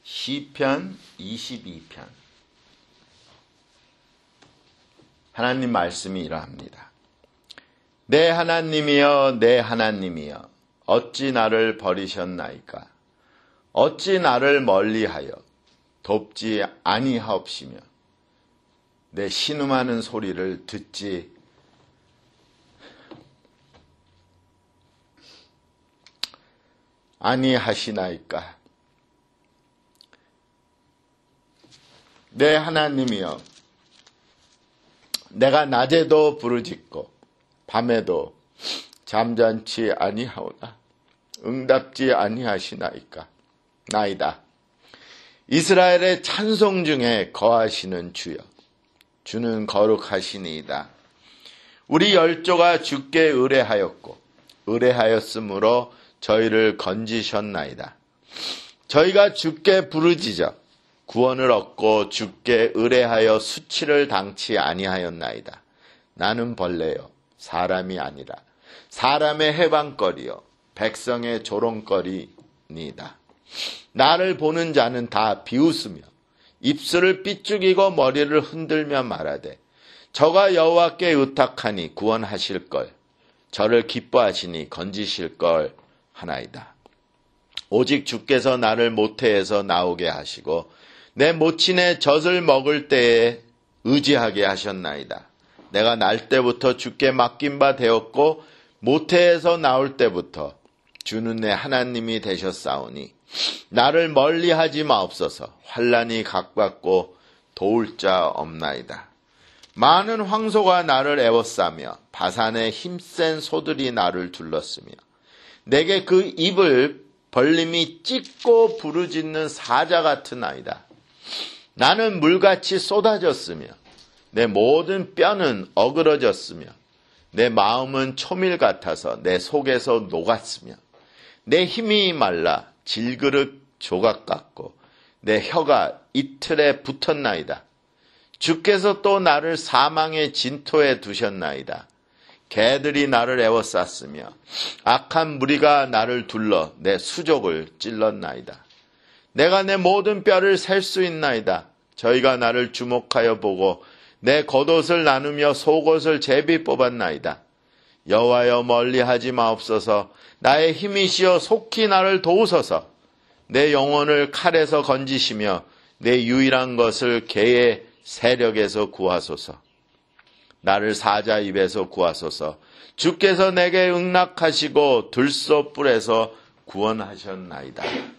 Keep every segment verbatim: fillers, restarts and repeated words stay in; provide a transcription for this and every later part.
시편 이십이 편. 하나님 말씀이 이러합니다. 내 하나님이여, 내 하나님이여, 어찌 나를 버리셨나이까? 어찌 나를 멀리하여 돕지 아니하옵시며 내 신음하는 소리를 듣지 아니하시나이까? 내 하나님이여, 내가 낮에도 부르짖고 밤에도 잠잠치 아니하오나 응답지 아니하시나이까? 나이다. 이스라엘의 찬송 중에 거하시는 주여, 주는 거룩하시니이다. 우리 열조가 주께 의뢰하였고 의뢰하였으므로 저희를 건지셨나이다. 저희가 주께 부르짖어 구원을 얻고 주께 의뢰하여 수치를 당치 아니하였나이다. 나는 벌레요 사람이 아니라 사람의 해방거리요 백성의 조롱거리니이다. 나를 보는 자는 다 비웃으며 입술을 삐죽이고 머리를 흔들며 말하되 저가 여호와께 의탁하니 구원하실걸, 저를 기뻐하시니 건지실걸 하나이다. 오직 주께서 나를 모태에서 나오게 하시고 내 모친의 젖을 먹을 때에 의지하게 하셨나이다. 내가 날 때부터 주께 맡긴 바 되었고 모태에서 나올 때부터 주는 내 하나님이 되셨사오니 나를 멀리하지 마옵소서. 환난이 가깝고 도울 자 없나이다. 많은 황소가 나를 애워싸며 바산의 힘센 소들이 나를 둘렀으며 내게 그 입을 벌림이 찢고 부르짖는 사자 같은 아이다. 나는 물같이 쏟아졌으며 내 모든 뼈는 어그러졌으며 내 마음은 초밀 같아서 내 속에서 녹았으며 내 힘이 말라 질그릇 조각 같고 내 혀가 이틀에 붙었나이다. 주께서 또 나를 사망의 진토에 두셨나이다. 개들이 나를 애워쌌으며 악한 무리가 나를 둘러 내 수족을 찔렀나이다. 내가 내 모든 뼈를 셀 수 있나이다. 저희가 나를 주목하여 보고 내 겉옷을 나누며 속옷을 제비 뽑았나이다. 여호와여 멀리하지 마옵소서. 나의 힘이시여 속히 나를 도우소서. 내 영혼을 칼에서 건지시며 내 유일한 것을 개의 세력에서 구하소서. 나를 사자 입에서 구하소서. 주께서 내게 응낙하시고 들소 뿔에서 구원하셨나이다.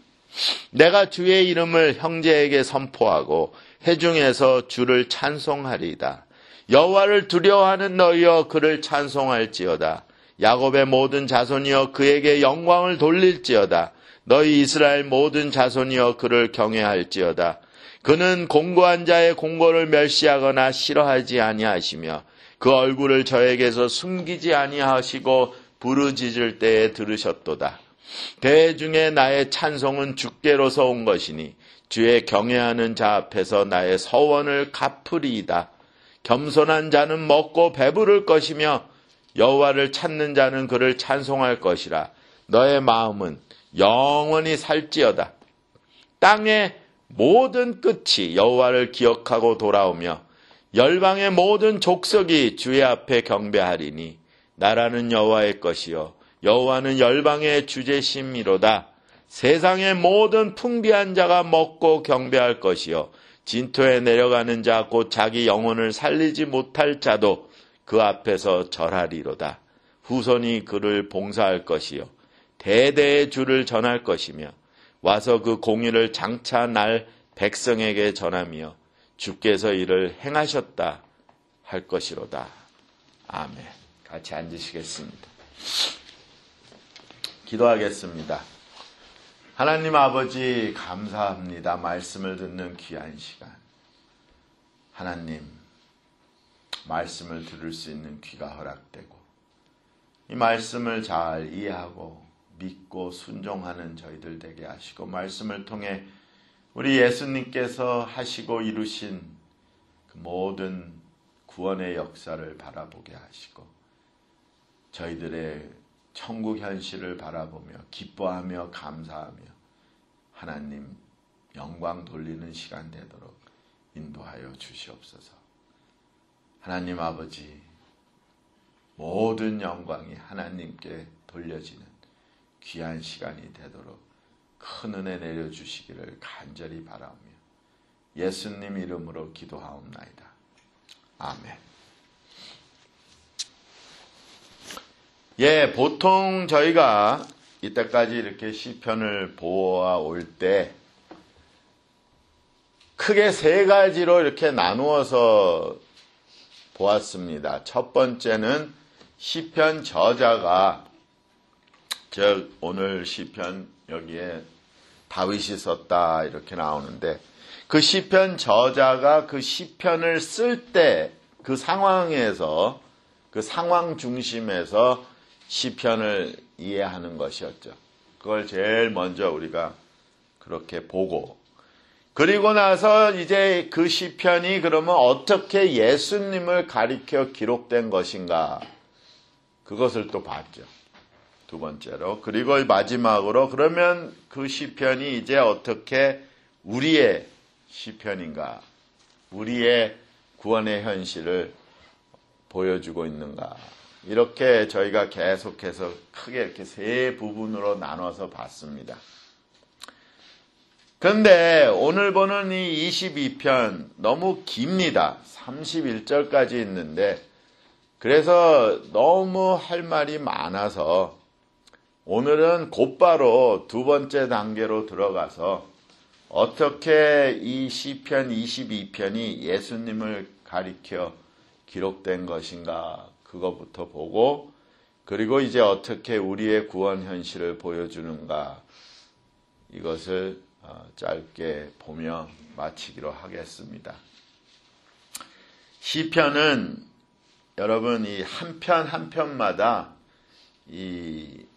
내가 주의 이름을 형제에게 선포하고 회중에서 주를 찬송하리이다. 여호와를 두려워하는 너희여 그를 찬송할지어다. 야곱의 모든 자손이여 그에게 영광을 돌릴지어다. 너희 이스라엘 모든 자손이여 그를 경외할지어다. 그는 공고한 자의 공고를 멸시하거나 싫어하지 아니하시며 그 얼굴을 저에게서 숨기지 아니하시고 부르짖을 때에 들으셨도다. 대회 중에 나의 찬송은 주께로서 온 것이니 주의 경외하는 자 앞에서 나의 서원을 갚으리이다. 겸손한 자는 먹고 배부를 것이며 여호와를 찾는 자는 그를 찬송할 것이라. 너의 마음은 영원히 살지어다. 땅의 모든 끝이 여호와를 기억하고 돌아오며 열방의 모든 족속이 주의 앞에 경배하리니 나라는 여호와의 것이요 여호와는 열방의 주제심이로다. 세상의 모든 풍비한 자가 먹고 경배할 것이요 진토에 내려가는 자 곧 자기 영혼을 살리지 못할 자도 그 앞에서 절하리로다. 후손이 그를 봉사할 것이요 대대의 주를 전할 것이며 와서 그 공의를 장차 날 백성에게 전하며 주께서 이를 행하셨다 할 것이로다. 아멘. 같이 앉으시겠습니다. 기도하겠습니다. 하나님 아버지 감사합니다. 말씀을 듣는 귀한 시간. 하나님 말씀을 들을 수 있는 귀가 허락되고 이 말씀을 잘 이해하고 믿고 순종하는 저희들 되게 하시고 말씀을 통해 우리 예수님께서 하시고 이루신 그 모든 구원의 역사를 바라보게 하시고 저희들의 천국 현실을 바라보며 기뻐하며 감사하며 하나님 영광 돌리는 시간 되도록 인도하여 주시옵소서. 하나님 아버지, 모든 영광이 하나님께 돌려지는 귀한 시간이 되도록 큰 은혜 내려주시기를 간절히 바라오며 예수님 이름으로 기도하옵나이다. 아멘. 예, 보통 저희가 이때까지 이렇게 시편을 보아올 때 크게 세 가지로 이렇게 나누어서 보았습니다. 첫 번째는 시편 저자가, 즉 오늘 시편 여기에 다윗이 썼다 이렇게 나오는데, 그 시편 저자가 그 시편을 쓸 때 그 상황에서, 그 상황 중심에서 시편을 이해하는 것이었죠. 그걸 제일 먼저 우리가 그렇게 보고, 그리고 나서 이제 그 시편이 그러면 어떻게 예수님을 가리켜 기록된 것인가, 그것을 또 봤죠. 두 번째로. 그리고 마지막으로 그러면 그 시편이 이제 어떻게 우리의 시편인가, 우리의 구원의 현실을 보여주고 있는가, 이렇게 저희가 계속해서 크게 이렇게 세 부분으로 나눠서 봤습니다. 그런데 오늘 보는 이 이십이 편 너무 깁니다. 삼십일 절까지 있는데, 그래서 너무 할 말이 많아서 오늘은 곧바로 두 번째 단계로 들어가서 어떻게 이 시편 이십이 편이 예수님을 가리켜 기록된 것인가, 그것부터 보고, 그리고 이제 어떻게 우리의 구원 현실을 보여주는가, 이것을 짧게 보며 마치기로 하겠습니다. 시편은 여러분 이 한 편 한 편마다 이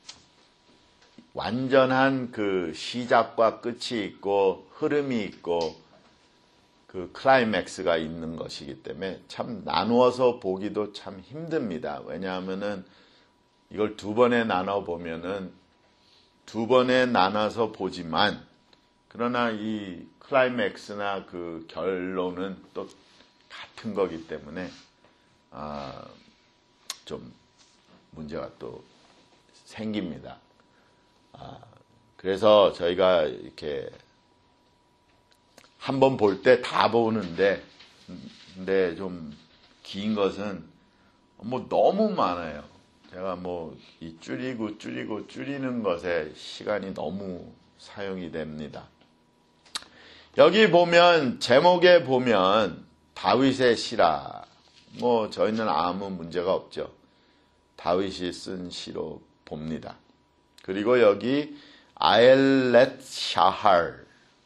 완전한 그 시작과 끝이 있고 흐름이 있고 그 클라이맥스가 있는 것이기 때문에 참 나누어서 보기도 참 힘듭니다. 왜냐하면은 이걸 두 번에 나눠 보면은 두 번에 나눠서 보지만, 그러나 이 클라이맥스나 그 결론은 또 같은 거기 때문에 아, 좀 문제가 또 생깁니다. 아, 그래서 저희가 이렇게 한 번 볼 때 다 보는데, 근데 좀 긴 것은 뭐 너무 많아요. 제가 뭐 이 줄이고 줄이고 줄이는 것에 시간이 너무 사용이 됩니다. 여기 보면 제목에 보면 다윗의 시라, 뭐 저희는 아무 문제가 없죠. 다윗이 쓴 시로 봅니다. 그리고 여기 아엘렛 샤할,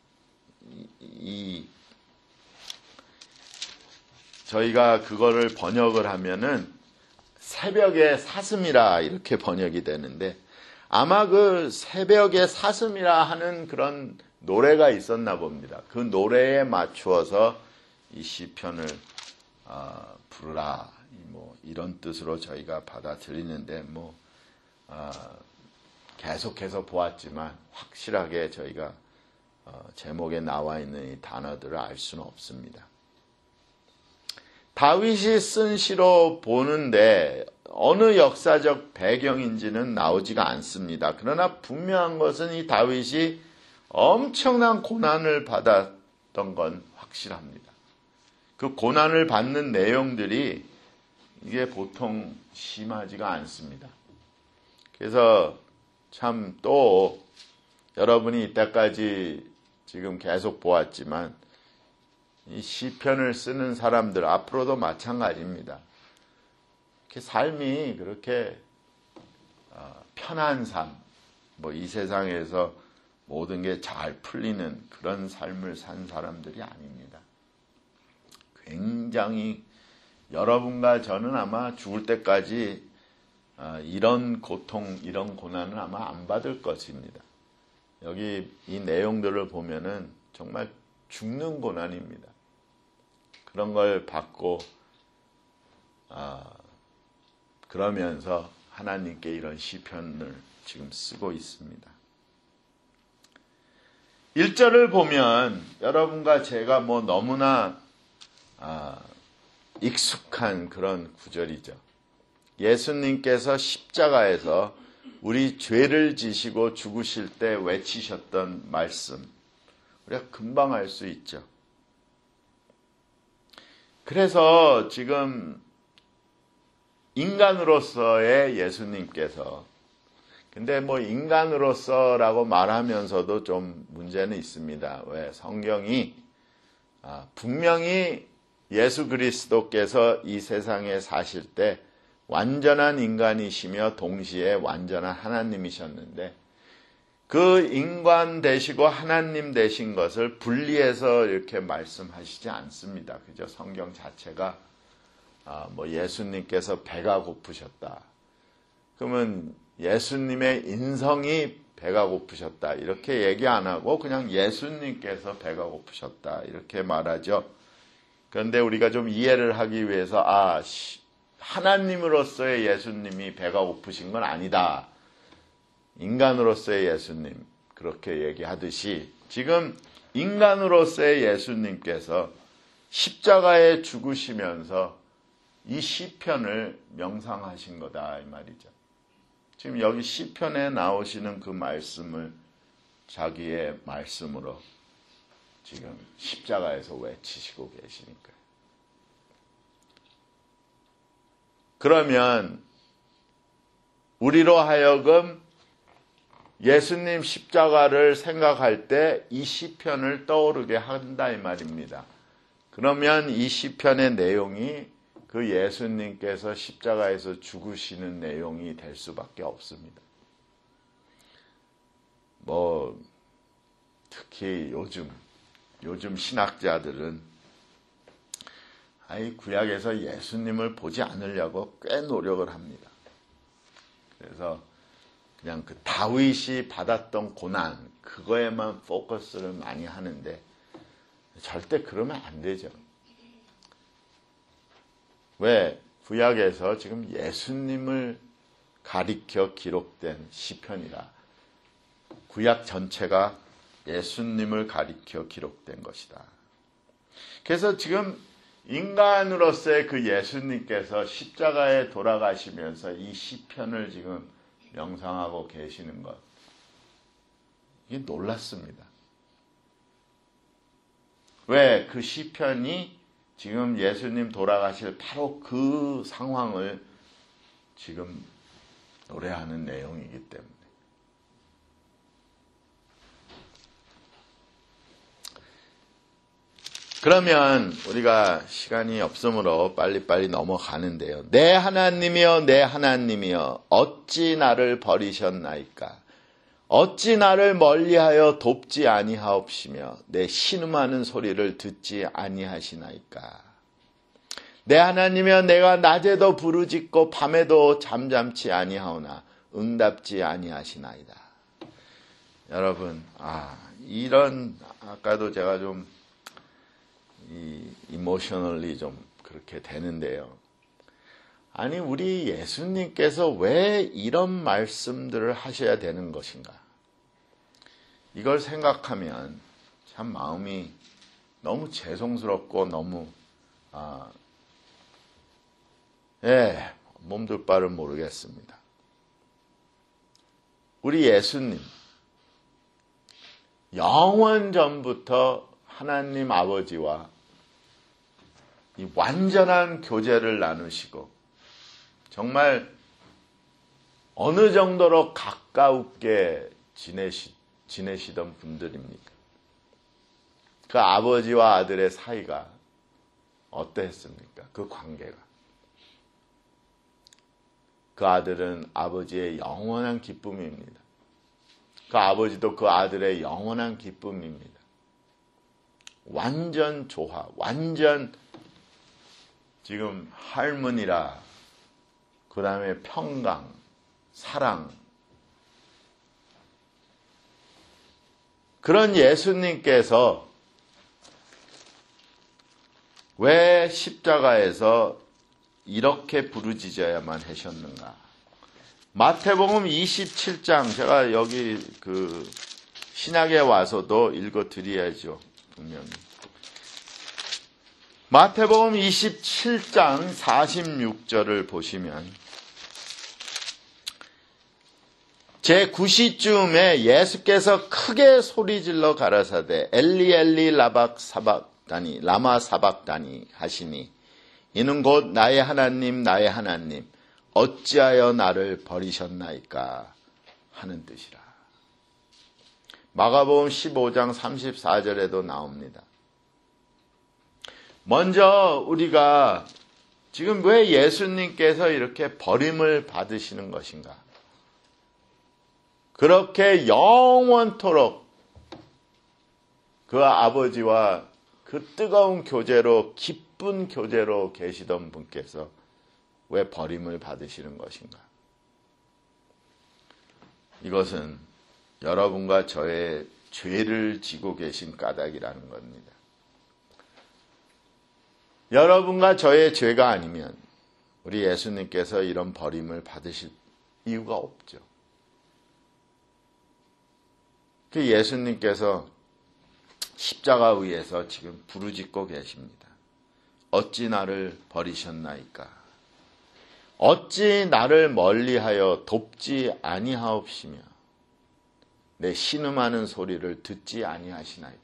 이 저희가 그거를 번역을 하면은 새벽의 사슴이라 이렇게 번역이 되는데, 아마 그 새벽의 사슴이라 하는 그런 노래가 있었나 봅니다. 그 노래에 맞추어서 이 시편을 어, 부르라, 뭐 이런 뜻으로 저희가 받아들이는데, 뭐 어, 계속해서 보았지만 확실하게 저희가 어, 제목에 나와 있는 이 단어들을 알 수는 없습니다. 다윗이 쓴 시로 보는데 어느 역사적 배경인지는 나오지가 않습니다. 그러나 분명한 것은 이 다윗이 엄청난 고난을 받았던 건 확실합니다. 그 고난을 받는 내용들이 이게 보통 심하지가 않습니다. 그래서 참 또 여러분이 이때까지 지금 계속 보았지만 이 시편을 쓰는 사람들 앞으로도 마찬가지입니다. 이렇게 삶이 그렇게 편한 삶, 뭐 이 세상에서 모든 게 잘 풀리는 그런 삶을 산 사람들이 아닙니다. 굉장히 여러분과 저는 아마 죽을 때까지 이런 고통, 이런 고난은 아마 안 받을 것입니다. 여기 이 내용들을 보면은 정말 죽는 고난입니다. 그런 걸 받고 아, 그러면서 하나님께 이런 시편을 지금 쓰고 있습니다. 일 절을 보면 여러분과 제가 뭐 너무나 아, 익숙한 그런 구절이죠. 예수님께서 십자가에서 우리 죄를 지시고 죽으실 때 외치셨던 말씀, 우리가 금방 알 수 있죠. 그래서 지금 인간으로서의 예수님께서, 근데 뭐 인간으로서라고 말하면서도 좀 문제는 있습니다. 왜? 성경이 아, 분명히 예수 그리스도께서 이 세상에 사실 때 완전한 인간이시며 동시에 완전한 하나님이셨는데, 그 인간 되시고 하나님 되신 것을 분리해서 이렇게 말씀하시지 않습니다. 그죠? 성경 자체가 아, 뭐 예수님께서 배가 고프셨다. 그러면 예수님의 인성이 배가 고프셨다. 이렇게 얘기 안 하고 그냥 예수님께서 배가 고프셨다. 이렇게 말하죠. 그런데 우리가 좀 이해를 하기 위해서 아, 하나님으로서의 예수님이 배가 고프신 건 아니다. 인간으로서의 예수님, 그렇게 얘기하듯이 지금 인간으로서의 예수님께서 십자가에 죽으시면서 이 시편을 명상하신 거다 이 말이죠. 지금 여기 시편에 나오시는 그 말씀을 자기의 말씀으로 지금 십자가에서 외치시고 계시니까요. 그러면 우리로 하여금 예수님 십자가를 생각할 때 이 시편을 떠오르게 한다 이 말입니다. 그러면 이 시편의 내용이 그 예수님께서 십자가에서 죽으시는 내용이 될 수밖에 없습니다. 뭐 특히 요즘 요즘 신학자들은 아이 구약에서 예수님을 보지 않으려고 꽤 노력을 합니다. 그래서 그냥 그 다윗이 받았던 고난 그거에만 포커스를 많이 하는데 절대 그러면 안 되죠. 왜? 구약에서 지금 예수님을 가리켜 기록된 시편이라. 구약 전체가 예수님을 가리켜 기록된 것이다. 그래서 지금 인간으로서의 그 예수님께서 십자가에 돌아가시면서 이 시편을 지금 명상하고 계시는 것, 이게 놀랐습니다. 왜? 그 시편이 지금 예수님 돌아가실 바로 그 상황을 지금 노래하는 내용이기 때문에. 그러면 우리가 시간이 없으므로 빨리빨리 넘어가는데요. 내 하나님이여 내 하나님이여 어찌 나를 버리셨나이까. 어찌 나를 멀리하여 돕지 아니하옵시며 내 신음하는 소리를 듣지 아니하시나이까. 내 하나님이여 내가 낮에도 부르짖고 밤에도 잠잠치 아니하오나 응답지 아니하시나이다. 여러분, 아 이런 아까도 제가 좀 이 이모셔널리 좀 그렇게 되는데요. 아니 우리 예수님께서 왜 이런 말씀들을 하셔야 되는 것인가? 이걸 생각하면 참 마음이 너무 죄송스럽고 너무 아, 예, 몸둘 바를 모르겠습니다. 우리 예수님 영원 전부터 하나님 아버지와 이 완전한 교제를 나누시고 정말 어느 정도로 가까우게 지내시, 지내시던 분들입니까? 그 아버지와 아들의 사이가 어떠했습니까? 그 관계가. 그 아들은 아버지의 영원한 기쁨입니다. 그 아버지도 그 아들의 영원한 기쁨입니다. 완전 조화, 완전 지금 할머니라, 그 다음에 평강, 사랑. 그런 예수님께서 왜 십자가에서 이렇게 부르짖어야만 하셨는가? 마태복음 이십칠 장, 제가 여기 그 신약에 와서도 읽어드려야죠. 분명히. 마태복음 이십칠 장 사십육 절을 보시면 제구 시쯤에 예수께서 크게 소리질러 가라사대 엘리 엘리 라박 사박다니 라마 사박다니 하시니 이는 곧 나의 하나님 나의 하나님 어찌하여 나를 버리셨나이까 하는 뜻이라. 마가복음 십오 장 삼십사 절에도 나옵니다. 먼저 우리가 지금 왜 예수님께서 이렇게 버림을 받으시는 것인가? 그렇게 영원토록 그 아버지와 그 뜨거운 교제로 기쁜 교제로 계시던 분께서 왜 버림을 받으시는 것인가? 이것은 여러분과 저의 죄를 지고 계신 까닭이라는 겁니다. 여러분과 저의 죄가 아니면 우리 예수님께서 이런 버림을 받으실 이유가 없죠. 그 예수님께서 십자가 위에서 지금 부르짖고 계십니다. 어찌 나를 버리셨나이까? 어찌 나를 멀리하여 돕지 아니하옵시며 내 신음하는 소리를 듣지 아니하시나이까?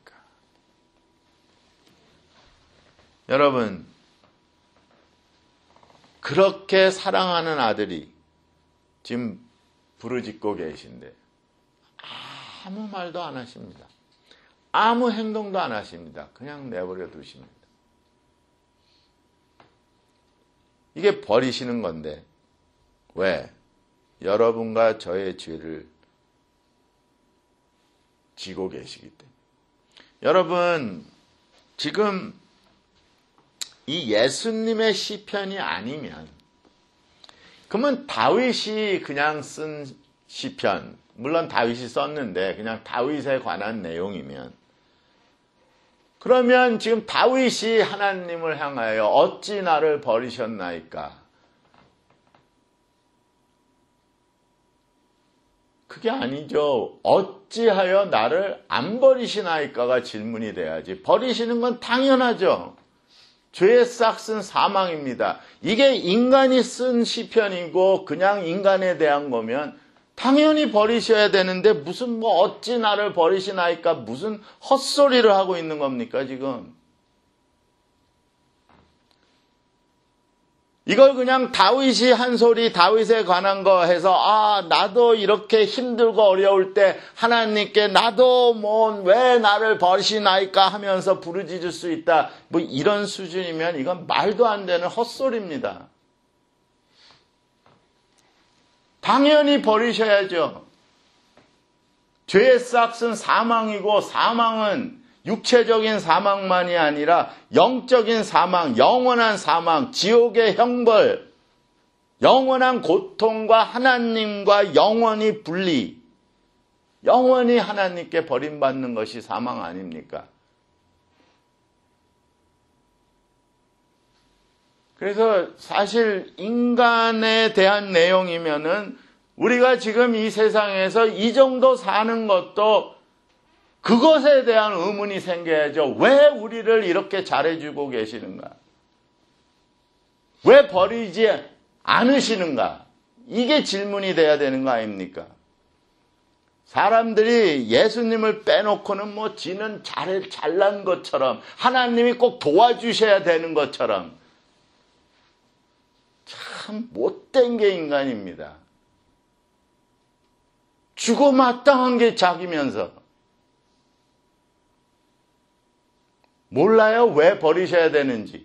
여러분, 그렇게 사랑하는 아들이 지금 부르짖고 계신데 아무 말도 안 하십니다. 아무 행동도 안 하십니다. 그냥 내버려 두십니다. 이게 버리시는 건데 왜? 여러분과 저의 죄를 지고 계시기 때문에. 여러분, 지금 이 예수님의 시편이 아니면 그러면 다윗이 그냥 쓴 시편, 물론 다윗이 썼는데 그냥 다윗에 관한 내용이면 그러면 지금 다윗이 하나님을 향하여 어찌 나를 버리셨나이까? 그게 아니죠. 어찌하여 나를 안 버리시나이까가 질문이 돼야지. 버리시는 건 당연하죠. 죄의 싹은 사망입니다. 이게 인간이 쓴 시편이고 그냥 인간에 대한 거면 당연히 버리셔야 되는데 무슨 뭐 어찌 나를 버리시나이까 무슨 헛소리를 하고 있는 겁니까 지금? 이걸 그냥 다윗이 한 소리 다윗에 관한 거 해서 아 나도 이렇게 힘들고 어려울 때 하나님께 나도 뭐 왜 나를 버리시나이까 하면서 부르짖을 수 있다 뭐 이런 수준이면 이건 말도 안 되는 헛소리입니다. 당연히 버리셔야죠. 죄의 싹은 사망이고 사망은 육체적인 사망만이 아니라 영적인 사망, 영원한 사망, 지옥의 형벌, 영원한 고통과 하나님과 영원히 분리, 영원히 하나님께 버림받는 것이 사망 아닙니까? 그래서 사실 인간에 대한 내용이면은 우리가 지금 이 세상에서 이 정도 사는 것도 그것에 대한 의문이 생겨야죠. 왜 우리를 이렇게 잘해주고 계시는가? 왜 버리지 않으시는가? 이게 질문이 돼야 되는 거 아닙니까? 사람들이 예수님을 빼놓고는 뭐 지는 잘, 잘난 것처럼 하나님이 꼭 도와주셔야 되는 것처럼 참 못된 게 인간입니다. 주고 마땅한 게 자기면서 몰라요? 왜 버리셔야 되는지.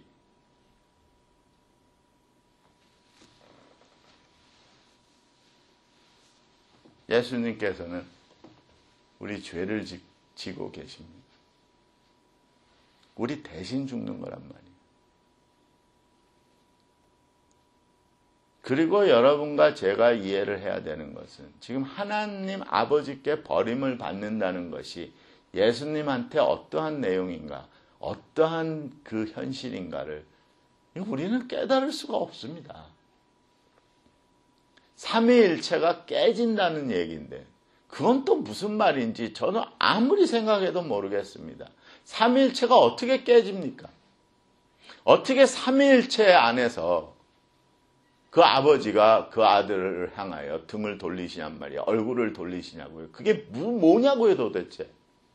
예수님께서는 우리 죄를 지, 지고 계십니다. 우리 대신 죽는 거란 말이에요. 그리고 여러분과 제가 이해를 해야 되는 것은 지금 하나님 아버지께 버림을 받는다는 것이 예수님한테 어떠한 내용인가, 어떠한 그 현실인가를 우리는 깨달을 수가 없습니다. 삼위일체가 깨진다는 얘기인데 그건 또 무슨 말인지 저는 아무리 생각해도 모르겠습니다. 삼위일체가 어떻게 깨집니까? 어떻게 삼위일체 안에서 그 아버지가 그 아들을 향하여 등을 돌리시냔 말이야. 얼굴을 돌리시냐고요. 그게 뭐냐고요 도대체.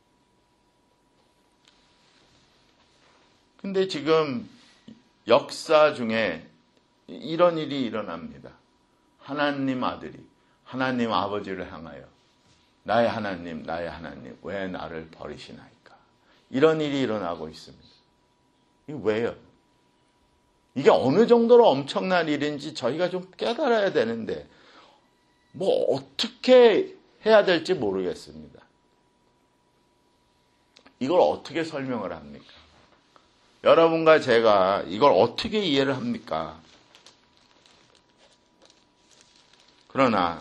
근데 지금 역사 중에 이런 일이 일어납니다. 하나님 아들이 하나님 아버지를 향하여 나의 하나님, 나의 하나님, 왜 나를 버리시나이까? 이런 일이 일어나고 있습니다. 이게 왜요? 이게 어느 정도로 엄청난 일인지 저희가 좀 깨달아야 되는데 뭐 어떻게 해야 될지 모르겠습니다. 이걸 어떻게 설명을 합니까? 여러분과 제가 이걸 어떻게 이해를 합니까? 그러나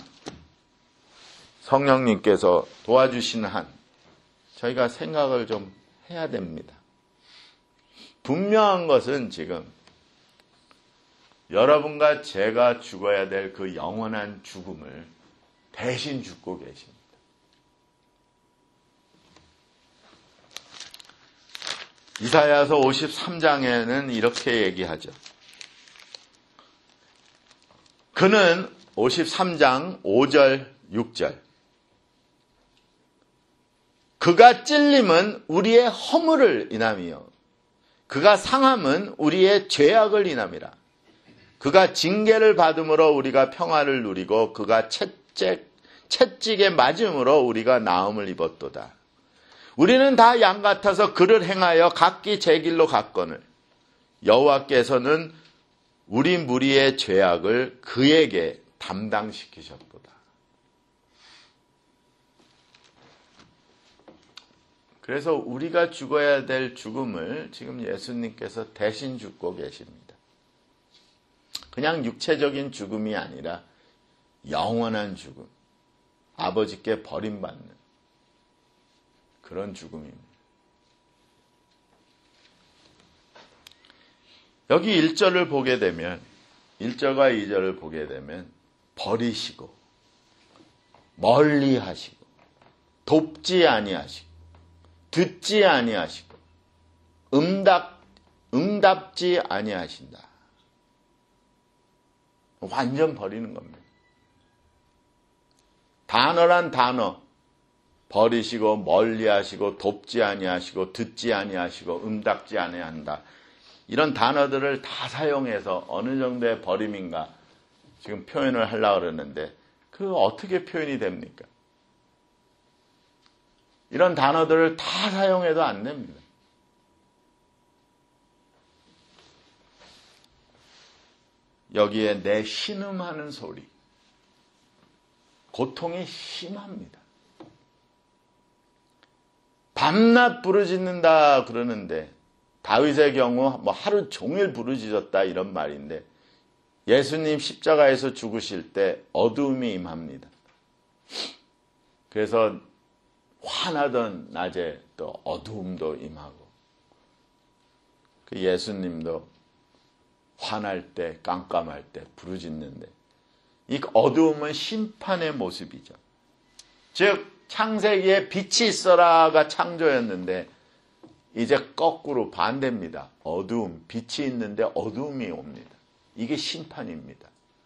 성령님께서 도와주시는 한 저희가 생각을 좀 해야 됩니다. 분명한 것은 지금 여러분과 제가 죽어야 될 그 영원한 죽음을 대신 죽고 계십니다. 이사야서 오십삼 장에는 이렇게 얘기하죠. 그는 오십삼 장 오 절 육 절 그가 찔림은 우리의 허물을 인함이요 그가 상함은 우리의 죄악을 인함이라. 그가 징계를 받음으로 우리가 평화를 누리고 그가 채찍, 채찍에 맞음으로 우리가 나음을 입었도다. 우리는 다 양 같아서 그를 행하여 각기 제 길로 갔거늘 여호와께서는 우리 무리의 죄악을 그에게 담당시키셨도다. 그래서 우리가 죽어야 될 죽음을 지금 예수님께서 대신 죽고 계십니다. 그냥 육체적인 죽음이 아니라 영원한 죽음, 아버지께 버림받는 그런 죽음입니다. 여기 일 절을 보게 되면 일 절과 이 절을 보게 되면 버리시고 멀리 하시고 돕지 아니하시고 듣지 아니하시고 응답, 응답지 아니하신다. 완전 버리는 겁니다. 단어란 단어 버리시고 멀리하시고 돕지 아니하시고 듣지 아니하시고 응답지 아니한다. 이런 단어들을 다 사용해서 어느 정도의 버림인가 지금 표현을 하려고 그러는데 그 어떻게 표현이 됩니까? 이런 단어들을 다 사용해도 안 됩니다. 여기에 내 신음하는 소리, 고통이 심합니다. 밤낮 부르짖는다 그러는데 다윗의 경우 뭐 하루 종일 부르짖었다 이런 말인데 예수님 십자가에서 죽으실 때 어두움이 임합니다. 그래서 환하던 낮에 또 어두움도 임하고 그 예수님도 환할 때 깜깜할 때 부르짖는데 이 어두움은 심판의 모습이죠. 즉 창세기에 빛이 있어라가 창조였는데 이제 거꾸로 반대입니다. 어두움, 빛이 있는데 어두움이 옵니다. 이게 심판입니다.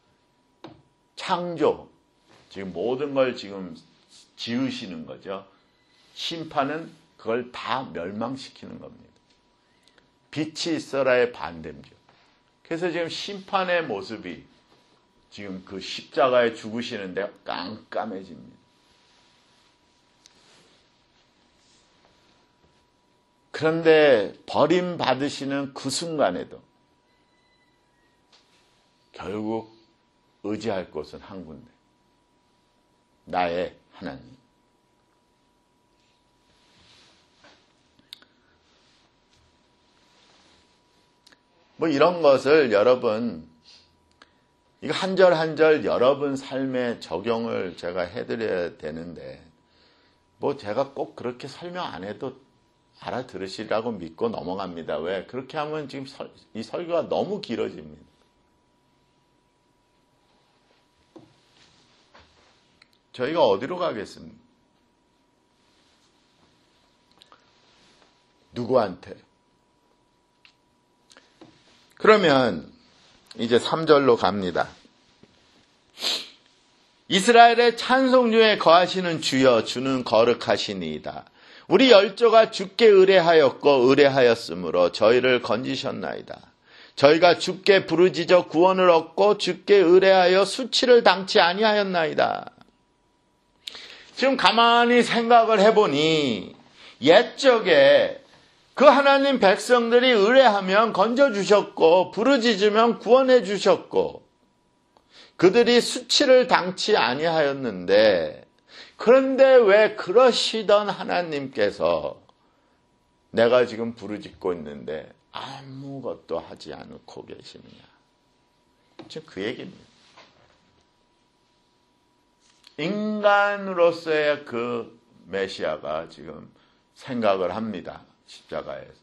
창조, 지금 모든 걸 지금 지으시는 거죠. 심판은 그걸 다 멸망시키는 겁니다. 빛이 있어라의 반대죠. 그래서 지금 심판의 모습이 지금 그 십자가에 죽으시는데 깜깜해집니다. 그런데 버림받으시는 그 순간에도 결국 의지할 곳은 한 군데. 나의 하나님. 뭐 이런 것을 여러분, 이거 한 절 한 절 여러분 삶에 적용을 제가 해드려야 되는데, 뭐 제가 꼭 그렇게 설명 안 해도 알아들으시라고 믿고 넘어갑니다. 왜? 그렇게 하면 지금 설, 이 설교가 너무 길어집니다. 저희가 어디로 가겠습니까? 누구한테? 그러면 이제 삼 절로 갑니다. 이스라엘의 찬송 중에 거하시는 주여, 주는 거룩하시니이다. 우리 열조가 주께 의뢰하였고 의뢰하였으므로 저희를 건지셨나이다. 저희가 주께 부르짖어 구원을 얻고 주께 의뢰하여 수치를 당치 아니하였나이다. 지금 가만히 생각을 해보니 옛적에 그 하나님 백성들이 의뢰하면 건져주셨고 부르짖으면 구원해 주셨고 그들이 수치를 당치 아니하였는데, 그런데 왜 그러시던 하나님께서 내가 지금 부르짖고 있는데 아무것도 하지 않고 계시느냐. 지금 그 얘기입니다. 인간으로서의 그 메시아가 지금 생각을 합니다. 십자가에서.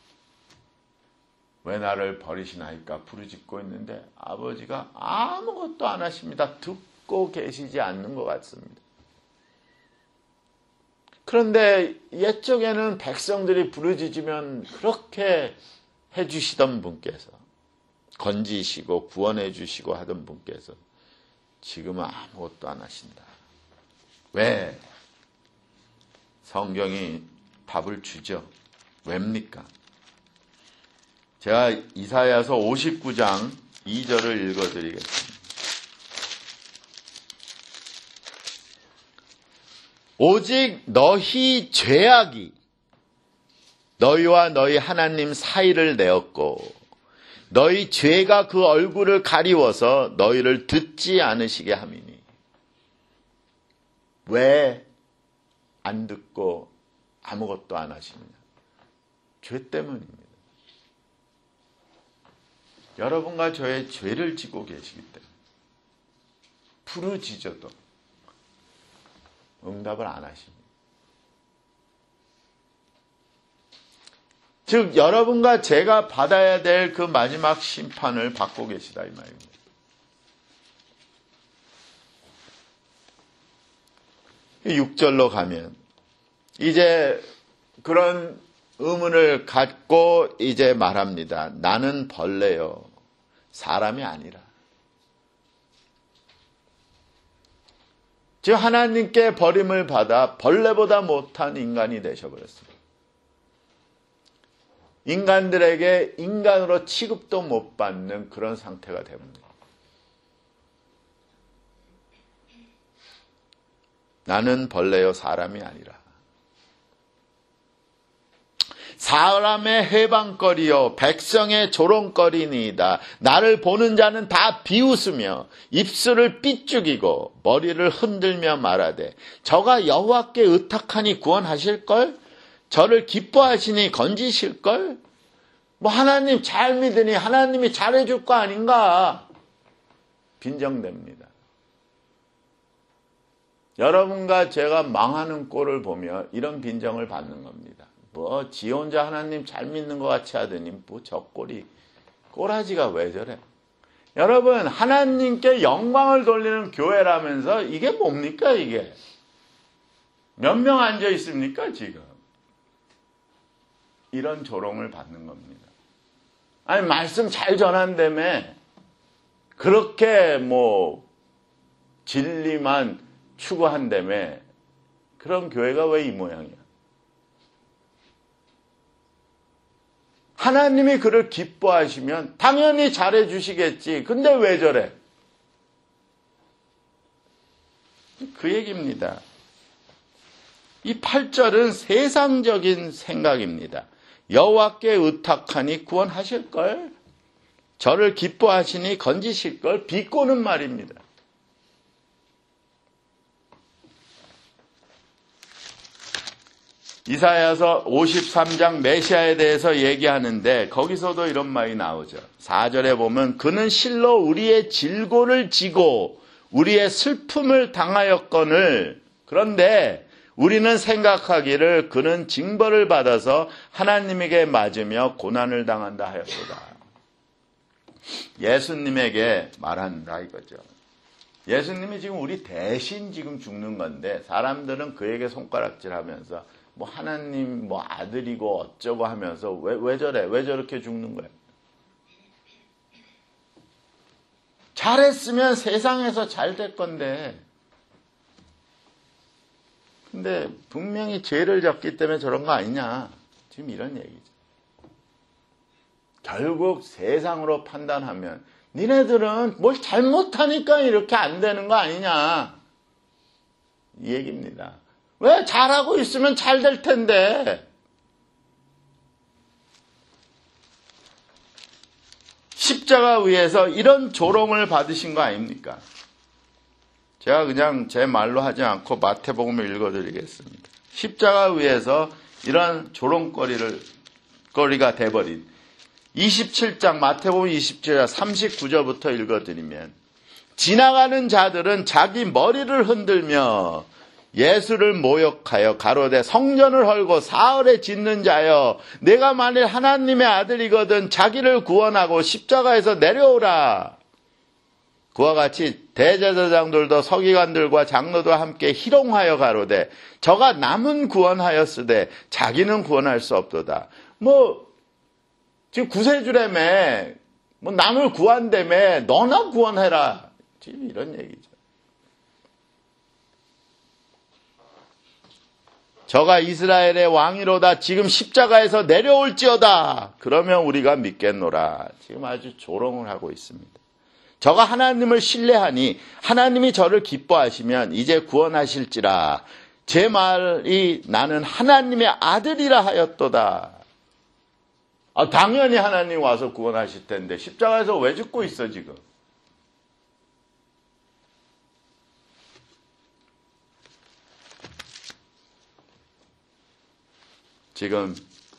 왜 나를 버리시나이까 부르짖고 있는데 아버지가 아무것도 안 하십니다. 듣고 계시지 않는 것 같습니다. 그런데 옛적에는 백성들이 부르짖으면 그렇게 해주시던 분께서, 건지시고 구원해 주시고 하던 분께서 지금은 아무것도 안 하신다. 왜? 성경이 답을 주죠. 왜입니까? 제가 이사야서 오십구 장 이 절을 읽어드리겠습니다. 오직 너희 죄악이 너희와 너희 하나님 사이를 내었고 너희 죄가 그 얼굴을 가리워서 너희를 듣지 않으시게 함이니. 왜 안 듣고 아무것도 안 하시느냐? 죄 때문입니다. 여러분과 저의 죄를 지고 계시기 때문에 부르짖어도 응답을 안 하십니다. 즉 여러분과 제가 받아야 될 그 마지막 심판을 받고 계시다 이 말입니다. 육 절로 가면 이제 그런 의문을 갖고 이제 말합니다. 나는 벌레요, 사람이 아니라. 즉 하나님께 버림을 받아 벌레보다 못한 인간이 되셔버렸습니다. 인간들에게 인간으로 취급도 못 받는 그런 상태가 됩니다. 나는 벌레요, 사람이 아니라. 사람의 해방거리요 백성의 조롱거리니이다. 나를 보는 자는 다 비웃으며 입술을 삐죽이고 머리를 흔들며 말하되 저가 여호와께 의탁하니 구원하실걸? 저를 기뻐하시니 건지실걸? 뭐 하나님 잘 믿으니 하나님이 잘해줄 거 아닌가? 빈정됩니다. 여러분과 제가 망하는 꼴을 보며 이런 빈정을 받는 겁니다. 뭐 지 혼자 하나님 잘 믿는 것 같이 하더니 뭐 저 꼴이, 꼬라지가 왜 저래? 여러분, 하나님께 영광을 돌리는 교회라면서 이게 뭡니까 이게? 몇 명 앉아 있습니까 지금? 이런 조롱을 받는 겁니다. 아니 말씀 잘 전한다며 그렇게 뭐 진리만 추구한다며 그런 교회가 왜 이 모양이야? 하나님이 그를 기뻐하시면 당연히 잘해 주시겠지. 근데 왜 저래? 그 얘기입니다. 이 팔 절은 세상적인 생각입니다. 여호와께 의탁하니 구원하실걸? 저를 기뻐하시니 건지실걸? 비꼬는 말입니다. 이사야서 오십삼 장 메시아에 대해서 얘기하는데 거기서도 이런 말이 나오죠. 사 절에 보면 그는 실로 우리의 질고를 지고 우리의 슬픔을 당하였거늘 그런데 우리는 생각하기를 그는 징벌을 받아서 하나님에게 맞으며 고난을 당한다 하였도다. 예수님에게 말한다 이거죠. 예수님이 지금 우리 대신 지금 죽는 건데 사람들은 그에게 손가락질하면서 뭐 하나님 뭐 아들이고 어쩌고 하면서 왜, 왜 저래? 왜 저렇게 죽는 거야? 잘했으면 세상에서 잘 될 건데. 근데 분명히 죄를 졌기 때문에 저런 거 아니냐. 지금 이런 얘기죠. 결국 세상으로 판단하면 니네들은 뭘 잘못하니까 이렇게 안 되는 거 아니냐. 이 얘기입니다. 왜 잘하고 있으면 잘 될 텐데. 십자가 위에서 이런 조롱을 받으신 거 아닙니까? 제가 그냥 제 말로 하지 않고 마태복음을 읽어드리겠습니다. 십자가 위에서 이런 조롱거리를 거리가 돼버린 이십칠 장 마태복음 이십칠 장 삼십구 절부터 읽어드리면 지나가는 자들은 자기 머리를 흔들며 예수를 모욕하여 가로되 성전을 헐고 사흘에 짓는 자여 내가 만일 하나님의 아들이거든 자기를 구원하고 십자가에서 내려오라. 그와 같이 대제사장들도 서기관들과 장로도 함께 희롱하여 가로되 저가 남은 구원하였으되 자기는 구원할 수 없도다. 뭐 지금 구세주라며 뭐 남을 구한다며 너나 구원해라. 지금 이런 얘기죠. 저가 이스라엘의 왕이로다. 지금 십자가에서 내려올지어다. 그러면 우리가 믿겠노라. 지금 아주 조롱을 하고 있습니다. 저가 하나님을 신뢰하니 하나님이 저를 기뻐하시면 이제 구원하실지라. 제 말이 나는 하나님의 아들이라 하였도다. 아, 당연히 하나님 와서 구원하실 텐데 십자가에서 왜 죽고 있어 지금? 지금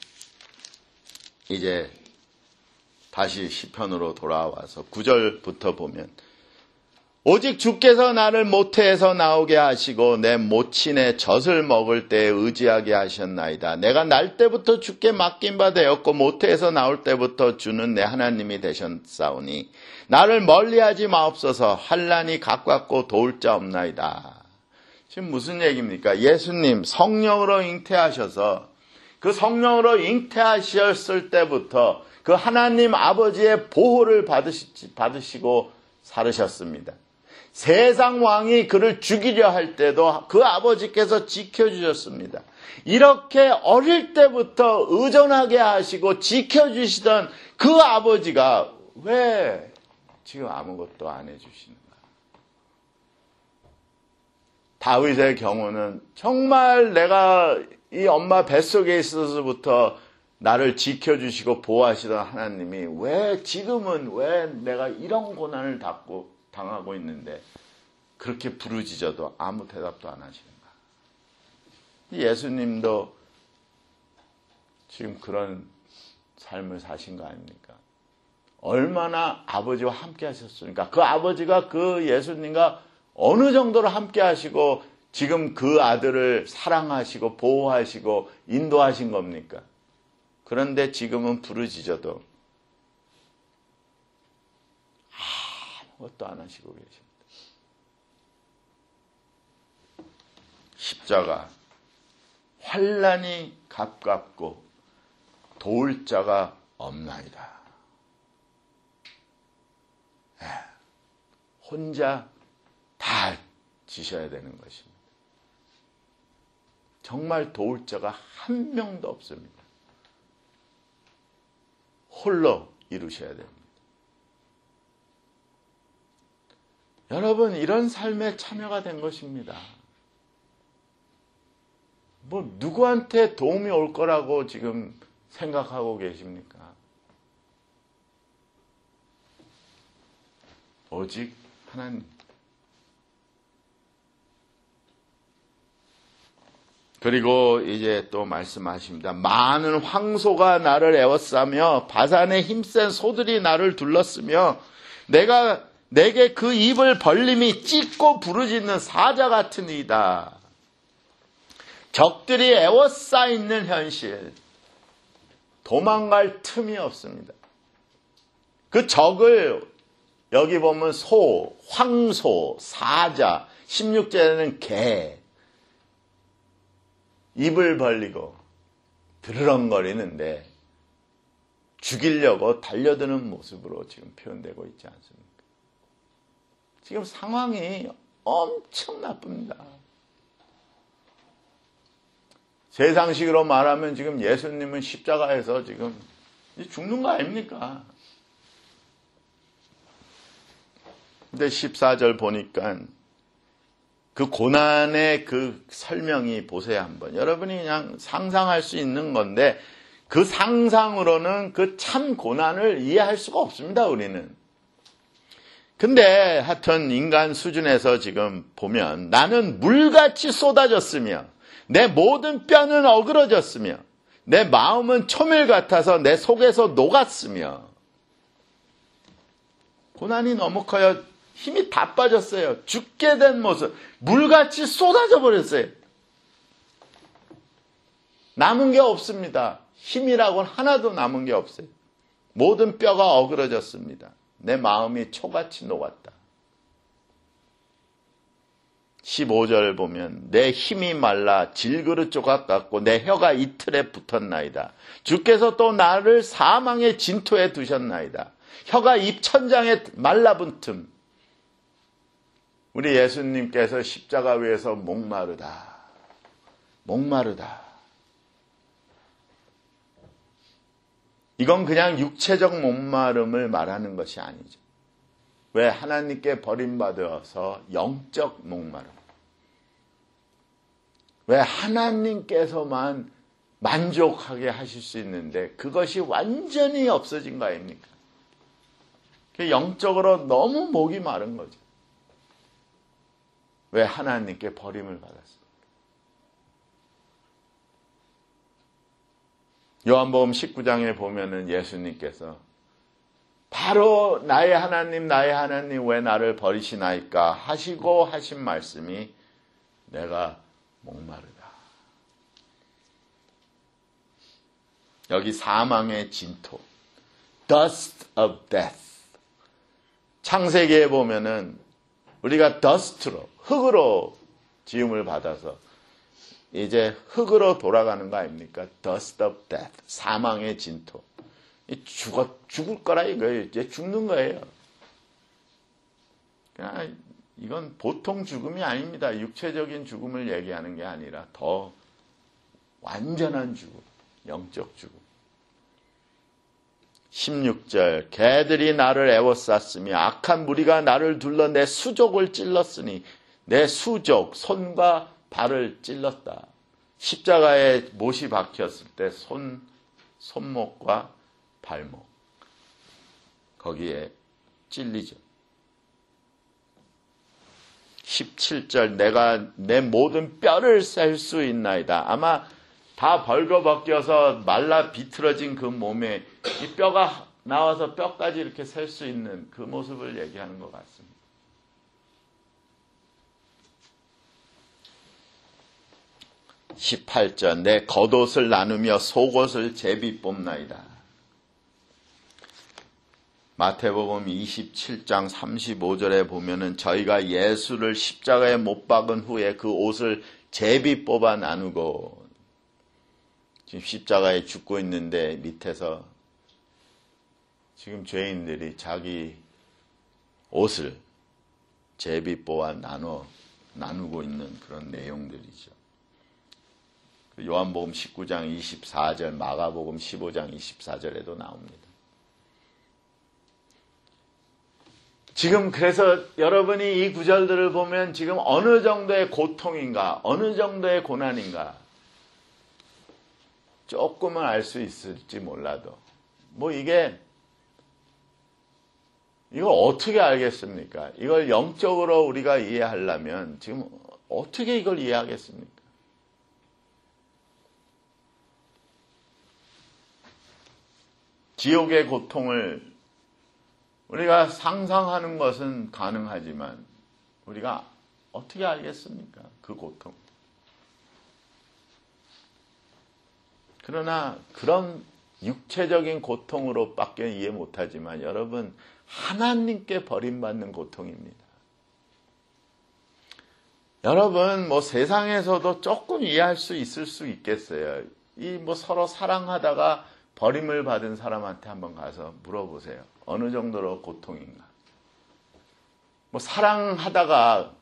이제 다시 시편으로 돌아와서 구 절부터 보면 오직 주께서 나를 모태에서 나오게 하시고 내 모친의 젖을 먹을 때에 의지하게 하셨나이다. 내가 날 때부터 주께 맡긴 바 되었고 모태에서 나올 때부터 주는 내 하나님이 되셨사오니 나를 멀리하지 마옵소서. 환난이 가깝고 도울 자 없나이다. 지금 무슨 얘기입니까? 예수님 성령으로 잉태하셔서 그 성령으로 잉태하셨을 때부터 그 하나님 아버지의 보호를 받으시, 받으시고 살으셨습니다. 세상 왕이 그를 죽이려 할 때도 그 아버지께서 지켜주셨습니다. 이렇게 어릴 때부터 의존하게 하시고 지켜주시던 그 아버지가 왜 지금 아무것도 안 해주시는가? 다윗의 경우는 정말 내가 이 엄마 뱃속에 있어서부터 나를 지켜주시고 보호하시던 하나님이 왜 지금은 왜 내가 이런 고난을 받고 당하고 있는데 그렇게 부르짖어도 아무 대답도 안 하시는가? 예수님도 지금 그런 삶을 사신 거 아닙니까? 얼마나 아버지와 함께 하셨습니까? 그 아버지가 그 예수님과 어느 정도로 함께 하시고 지금 그 아들을 사랑하시고 보호하시고 인도하신 겁니까? 그런데 지금은 부르짖어도 아무것도 안 하시고 계십니다. 십자가, 환난이 가깝고 도울 자가 없나이다. 혼자 다 지셔야 되는 것입니다. 정말 도울 자가 한 명도 없습니다. 홀로 이루셔야 됩니다. 여러분, 이런 삶에 참여가 된 것입니다. 뭐 누구한테 도움이 올 거라고 지금 생각하고 계십니까? 오직 하나님. 그리고 이제 또 말씀하십니다. 많은 황소가 나를 에워싸며 바산의 힘센 소들이 나를 둘렀으며 내가 내게 그 입을 벌림이 찢고 부르짖는 사자 같은 이다. 적들이 에워싸 있는 현실. 도망갈 틈이 없습니다. 그 적을 여기 보면 소, 황소, 사자, 십육 절에는 개. 입을 벌리고 드르렁거리는데 죽이려고 달려드는 모습으로 지금 표현되고 있지 않습니까? 지금 상황이 엄청 나쁩니다. 세상식으로 말하면 지금 예수님은 십자가에서 지금 죽는 거 아닙니까? 근데 십사 절 보니까 그 고난의 그 설명이 보세요 한번. 여러분이 그냥 상상할 수 있는 건데 그 상상으로는 그 참 고난을 이해할 수가 없습니다, 우리는. 근데 하여튼 인간 수준에서 지금 보면 나는 물같이 쏟아졌으며 내 모든 뼈는 어그러졌으며 내 마음은 초밀 같아서 내 속에서 녹았으며 고난이 너무 커요. 힘이 다 빠졌어요. 죽게 된 모습. 물같이 쏟아져 버렸어요. 남은 게 없습니다. 힘이라고는 하나도 남은 게 없어요. 모든 뼈가 어그러졌습니다. 내 마음이 초같이 녹았다. 십오 절 보면 내 힘이 말라 질그릇 조각 같고 내 혀가 이틀에 붙었나이다. 주께서 또 나를 사망의 진토에 두셨나이다. 혀가 입 천장에 말라붙음. 우리 예수님께서 십자가 위에서 목마르다. 목마르다. 이건 그냥 육체적 목마름을 말하는 것이 아니죠. 왜? 하나님께 버림받아서 영적 목마름. 왜? 하나님께서만 만족하게 하실 수 있는데 그것이 완전히 없어진 거 아닙니까? 영적으로 너무 목이 마른 거죠. 왜? 하나님께 버림을 받았습니다. 요한복음 십구 장에 보면은 예수님께서 바로 나의 하나님 나의 하나님 왜 나를 버리시나이까 하시고 하신 말씀이 내가 목마르다. 여기 사망의 진토 dust of death. 창세기에 보면은 우리가 dust로 흙으로 지음을 받아서 이제 흙으로 돌아가는 거 아닙니까? dust of death. 사망의 진토. 죽어, 죽을 거라 이거예요. 이제 죽는 거예요. 그냥 이건 보통 죽음이 아닙니다. 육체적인 죽음을 얘기하는 게 아니라 더 완전한 죽음, 영적 죽음. 십육 절 개들이 나를 애워쌌으며 악한 무리가 나를 둘러 내 수족을 찔렀으니 내 수족, 손과 발을 찔렀다. 십자가에 못이 박혔을 때 손, 손목과 발목 거기에 찔리죠. 십칠 절 내가 내 모든 뼈를 셀 수 있나이다. 아마 다 벌거벗겨서 말라 비틀어진 그 몸에 이 뼈가 나와서 뼈까지 이렇게 셀 수 있는 그 모습을 얘기하는 것 같습니다. 십팔 절 내 겉옷을 나누며 속옷을 제비 뽑나이다. 마태복음 이십칠 장 삼십오 절에 보면은 저희가 예수를 십자가에 못 박은 후에 그 옷을 제비 뽑아 나누고 지금 십자가에 죽고 있는데 밑에서 지금 죄인들이 자기 옷을 제비 뽑아 나눠 나누고 있는 그런 내용들이죠. 요한복음 십구 장 이십사 절, 마가복음 십오 장 이십사 절에도 나옵니다. 지금 그래서 여러분이 이 구절들을 보면 지금 어느 정도의 고통인가, 어느 정도의 고난인가 조금은 알 수 있을지 몰라도 뭐 이게 이걸 어떻게 알겠습니까? 이걸 영적으로 우리가 이해하려면 지금 어떻게 이걸 이해하겠습니까? 지옥의 고통을 우리가 상상하는 것은 가능하지만 우리가 어떻게 알겠습니까? 그 고통. 그러나 그런 육체적인 고통으로밖에 이해 못하지만 여러분 하나님께 버림받는 고통입니다. 여러분, 뭐 세상에서도 조금 이해할 수 있을 수 있겠어요. 이 뭐 서로 사랑하다가 버림을 받은 사람한테 한번 가서 물어보세요. 어느 정도로 고통인가? 뭐 사랑하다가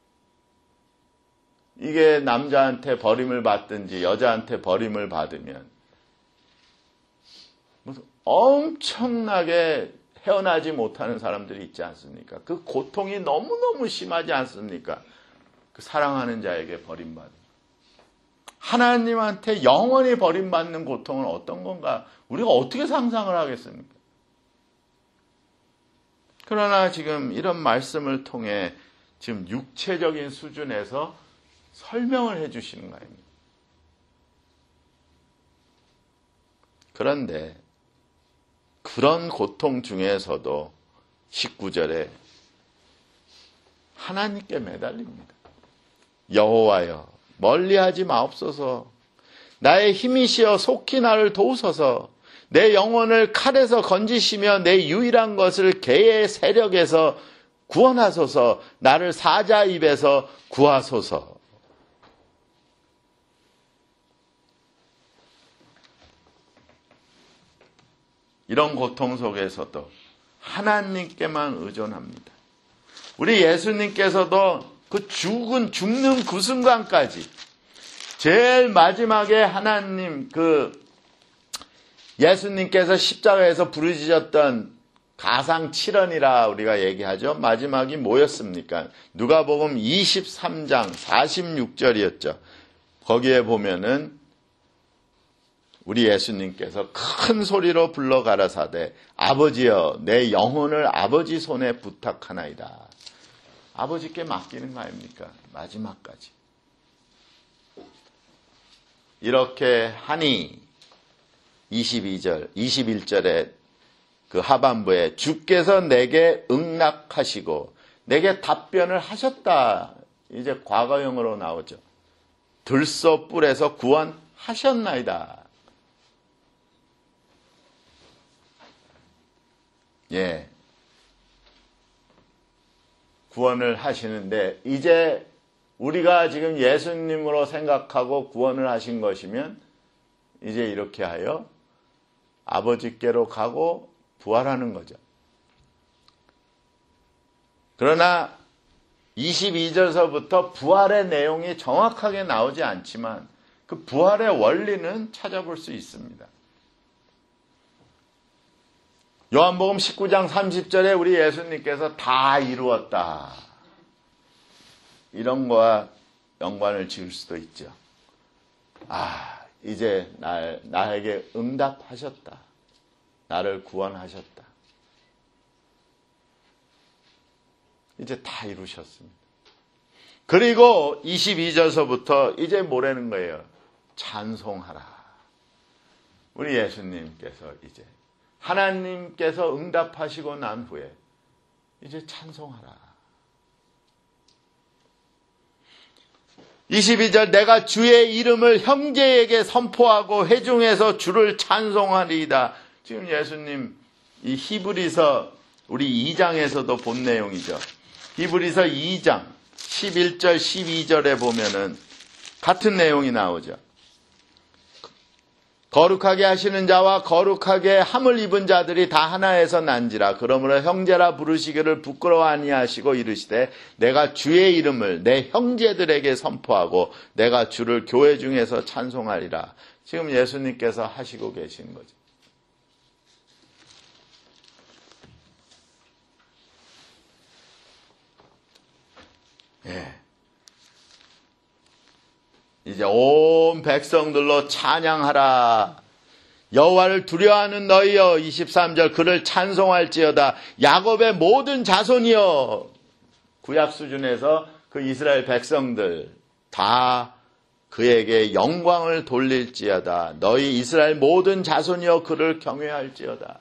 이게 남자한테 버림을 받든지 여자한테 버림을 받으면 무슨 엄청나게 헤어나지 못하는 사람들이 있지 않습니까? 그 고통이 너무너무 심하지 않습니까? 그 사랑하는 자에게 버림받는. 하나님한테 영원히 버림받는 고통은 어떤 건가? 우리가 어떻게 상상을 하겠습니까? 그러나 지금 이런 말씀을 통해 지금 육체적인 수준에서 설명을 해 주시는 거 아닙니까? 그런데 그런 고통 중에서도 십구 절에 하나님께 매달립니다. 여호와여 멀리하지 마옵소서. 나의 힘이시여 속히 나를 도우소서. 내 영혼을 칼에서 건지시며 내 유일한 것을 개의 세력에서 구원하소서. 나를 사자 입에서 구하소서. 이런 고통 속에서도 하나님께만 의존합니다. 우리 예수님께서도 그 죽은, 죽는 그 순간까지 제일 마지막에 하나님 그 예수님께서 십자가에서 부르짖었던 가상 칠언이라 우리가 얘기하죠. 마지막이 뭐였습니까? 누가복음 이십삼 장 사십육 절이었죠. 거기에 보면은 우리 예수님께서 큰 소리로 불러 가라사대 아버지여 내 영혼을 아버지 손에 부탁하나이다. 아버지께 맡기는 거 아닙니까? 마지막까지. 이렇게 하니 이십이 절, 이십일 절에 그 하반부에 주께서 내게 응낙하시고 내게 답변을 하셨다. 이제 과거형으로 나오죠. 들소 뿔에서 구원하셨나이다. 예. 구원을 하시는데 이제 우리가 지금 예수님으로 생각하고 구원을 하신 것이면 이제 이렇게 하여 아버지께로 가고 부활하는 거죠. 그러나 이십이 절서부터 부활의 내용이 정확하게 나오지 않지만 그 부활의 원리는 찾아볼 수 있습니다. 요한복음 십구 장 삼십 절에 우리 예수님께서 다 이루었다. 이런 거와 연관을 지을 수도 있죠. 아, 이제 나, 나에게 응답하셨다. 나를 구원하셨다. 이제 다 이루셨습니다. 그리고 이십이 절서부터 이제 뭐라는 거예요? 찬송하라. 우리 예수님께서 이제 하나님께서 응답하시고 난 후에 이제 찬송하라. 이십이 절 내가 주의 이름을 형제에게 선포하고 회중에서 주를 찬송하리이다. 지금 예수님 이 히브리서 우리 이 장에서도 본 내용이죠. 히브리서 이 장 십일 절 십이 절에 보면은 같은 내용이 나오죠. 거룩하게 하시는 자와 거룩하게 함을 입은 자들이 다 하나에서 난지라. 그러므로 형제라 부르시기를 부끄러워 아니하시고 이르시되 내가 주의 이름을 내 형제들에게 선포하고 내가 주를 교회 중에서 찬송하리라. 지금 예수님께서 하시고 계신 거죠. 예. 이제 온 백성들로 찬양하라. 여호와를 두려워하는 너희여. 이십삼 절 그를 찬송할지어다. 야곱의 모든 자손이여. 구약 수준에서 그 이스라엘 백성들 다 그에게 영광을 돌릴지어다. 너희 이스라엘 모든 자손이여 그를 경외할지어다.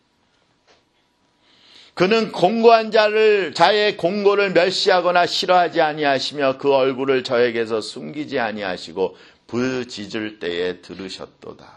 그는 공고한 자를 자의 공고를 멸시하거나 싫어하지 아니하시며 그 얼굴을 저에게서 숨기지 아니하시고 부짖을 때에 들으셨도다.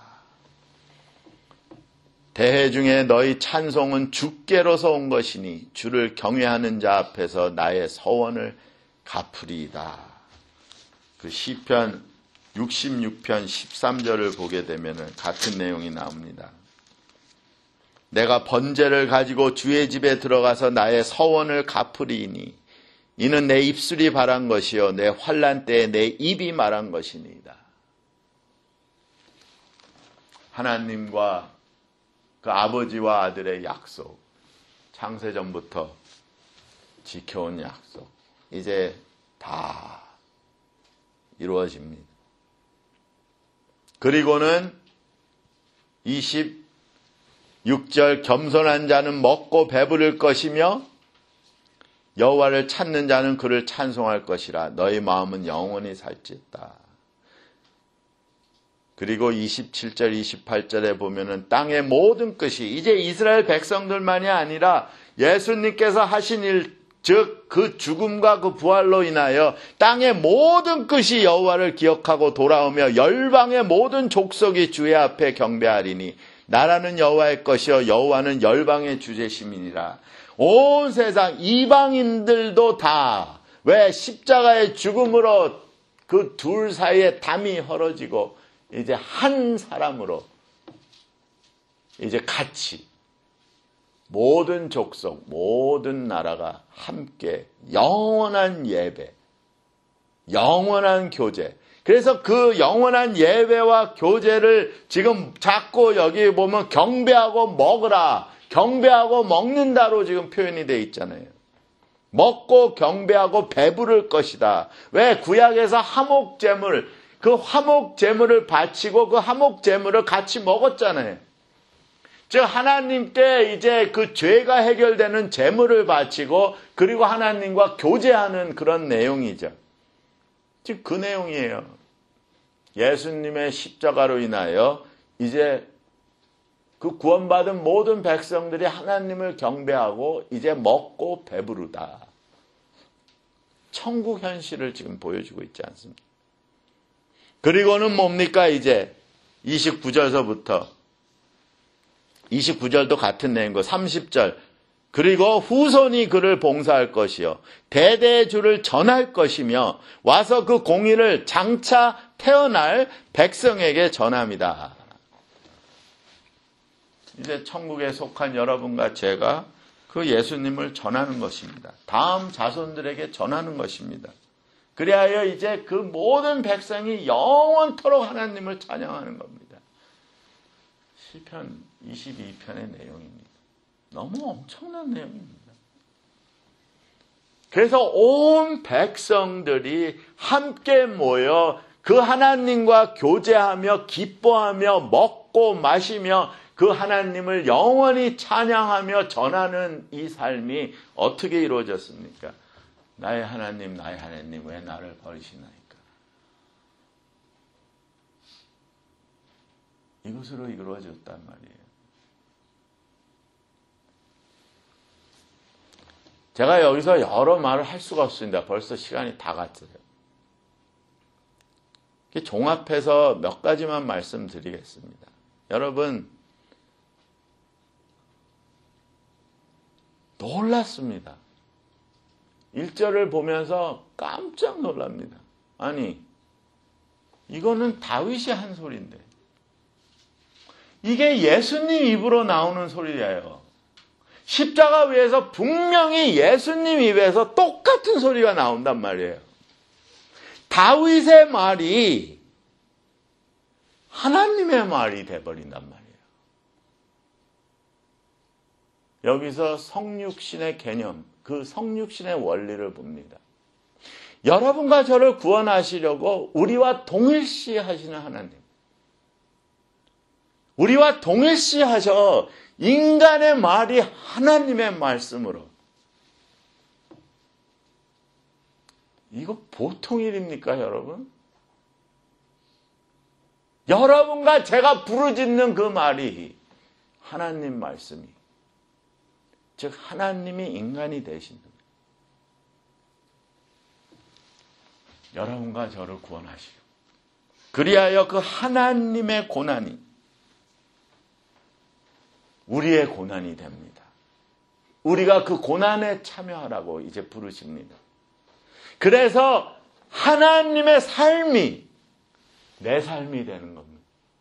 대회 중에 너희 찬송은 주께로서 온 것이니 주를 경외하는 자 앞에서 나의 서원을 갚으리이다. 그 시편 육십육 편 십삼 절을 보게 되면 같은 내용이 나옵니다. 내가 번제를 가지고 주의 집에 들어가서 나의 서원을 갚으리이니 이는 내 입술이 바란 것이요 내 환난 때에 내 입이 말한 것이니이다. 하나님과 그 아버지와 아들의 약속, 창세전부터 지켜온 약속, 이제 다 이루어집니다. 그리고는 이십육 절 겸손한 자는 먹고 배부를 것이며 여호와를 찾는 자는 그를 찬송할 것이라. 너희 마음은 영원히 살지다. 그리고 이십칠 절 이십팔 절에 보면은 땅의 모든 끝이, 이제 이스라엘 백성들만이 아니라 예수님께서 하신 일, 즉 그 죽음과 그 부활로 인하여 땅의 모든 끝이 여호와를 기억하고 돌아오며 열방의 모든 족속이 주의 앞에 경배하리니 나라는 여호와의 것이요 여호와는 열방의 주제심이니라. 온 세상 이방인들도 다 왜 십자가의 죽음으로 그 둘 사이에 담이 헐어지고 이제 한 사람으로 이제 같이 모든 족속, 모든 나라가 함께 영원한 예배, 영원한 교제. 그래서 그 영원한 예배와 교제를 지금 자꾸 여기 보면 경배하고 먹으라, 경배하고 먹는다로 지금 표현이 되어 있잖아요. 먹고 경배하고 배부를 것이다. 왜? 구약에서 화목제물, 그 화목제물을 바치고 그 화목제물을 같이 먹었잖아요. 즉 하나님께 이제 그 죄가 해결되는 제물을 바치고 그리고 하나님과 교제하는 그런 내용이죠. 즉 그 내용이에요. 예수님의 십자가로 인하여 이제 그 구원받은 모든 백성들이 하나님을 경배하고 이제 먹고 배부르다. 천국 현실을 지금 보여주고 있지 않습니까? 그리고는 뭡니까? 이제 이십구 절서부터 이십구 절도 같은 내용이고 삼십 절. 그리고 후손이 그를 봉사할 것이요 대대의 주를 전할 것이며 와서 그 공의를 장차 태어날 백성에게 전합니다. 이제 천국에 속한 여러분과 제가 그 예수님을 전하는 것입니다. 다음 자손들에게 전하는 것입니다. 그리하여 이제 그 모든 백성이 영원토록 하나님을 찬양하는 겁니다. 시편 이십이 편의 내용입니다. 너무 엄청난 내용입니다. 그래서 온 백성들이 함께 모여 그 하나님과 교제하며 기뻐하며 먹고 마시며 그 하나님을 영원히 찬양하며 전하는 이 삶이 어떻게 이루어졌습니까? 나의 하나님, 나의 하나님, 왜 나를 버리시나이까? 이것으로 이루어졌단 말이에요. 제가 여기서 여러 말을 할 수가 없습니다. 벌써 시간이 다 갔어요. 종합해서 몇 가지만 말씀드리겠습니다. 여러분, 놀랐습니다. 일 절을 보면서 깜짝 놀랍니다. 아니, 이거는 다윗이 한 소리인데 이게 예수님 입으로 나오는 소리예요. 십자가 위에서 분명히 예수님 입에서 똑같은 소리가 나온단 말이에요. 다윗의 말이 하나님의 말이 돼버린단 말이에요. 여기서 성육신의 개념, 그 성육신의 원리를 봅니다. 여러분과 저를 구원하시려고 우리와 동일시 하시는 하나님. 우리와 동일시 하셔 인간의 말이 하나님의 말씀으로. 이거 보통 일입니까, 여러분? 여러분과 제가 부르짖는 그 말이 하나님 말씀이, 즉 하나님이 인간이 되신 분. 여러분과 저를 구원하시고 그리하여 그 하나님의 고난이 우리의 고난이 됩니다. 우리가 그 고난에 참여하라고 이제 부르십니다. 그래서 하나님의 삶이 내 삶이 되는 겁니다.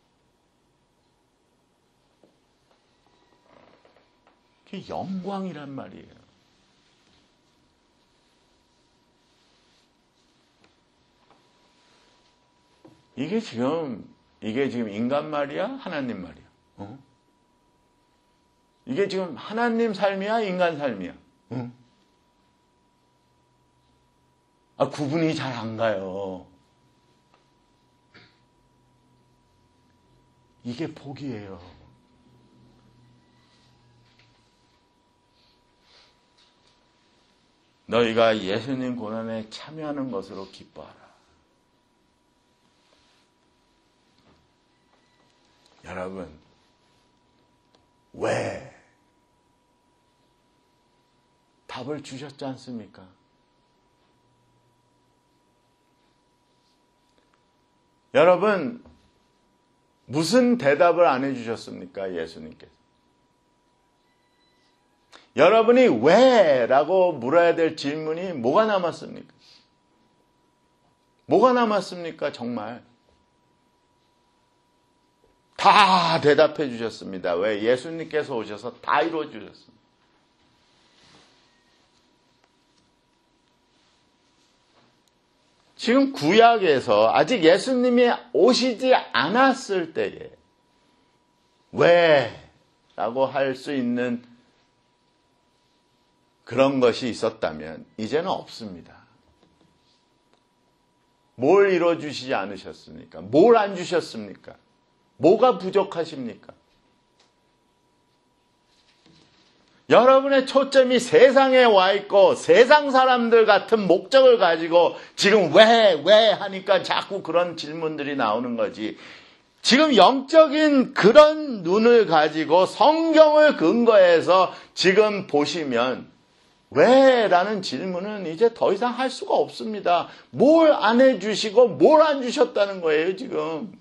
그게 영광이란 말이에요. 이게 지금 이게 지금 인간 말이야? 하나님 말이야? 어? 이게 지금 하나님 삶이야? 인간 삶이야? 어? 아, 구분이 잘 안 가요. 이게 복이에요. 너희가 예수님 고난에 참여하는 것으로 기뻐하라. 여러분, 왜? 답을 주셨지 않습니까? 여러분, 무슨 대답을 안 해주셨습니까? 예수님께서. 여러분이 왜? 라고 물어야 될 질문이 뭐가 남았습니까? 뭐가 남았습니까? 정말. 다 대답해 주셨습니다. 왜? 예수님께서 오셔서 다 이루어 주셨습니다. 지금 구약에서 아직 예수님이 오시지 않았을 때에 왜? 라고 할 수 있는 그런 것이 있었다면 이제는 없습니다. 뭘 이루어주시지 않으셨습니까? 뭘 안 주셨습니까? 뭐가 부족하십니까? 여러분의 초점이 세상에 와 있고 세상 사람들 같은 목적을 가지고 지금 왜, 왜 하니까 자꾸 그런 질문들이 나오는 거지. 지금 영적인 그런 눈을 가지고 성경을 근거해서 지금 보시면 왜? 라는 질문은 이제 더 이상 할 수가 없습니다. 뭘 안 해주시고 뭘 안 주셨다는 거예요, 지금.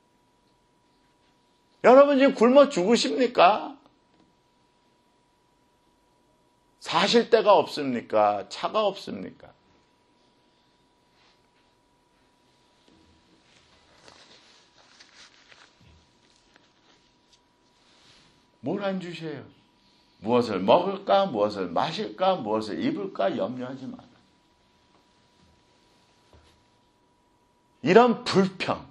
여러분 지금 굶어 죽으십니까? 사실 데가 없습니까? 차가 없습니까? 뭘 안 주세요? 무엇을 먹을까? 무엇을 마실까? 무엇을 입을까? 염려하지 마라. 이런 불평.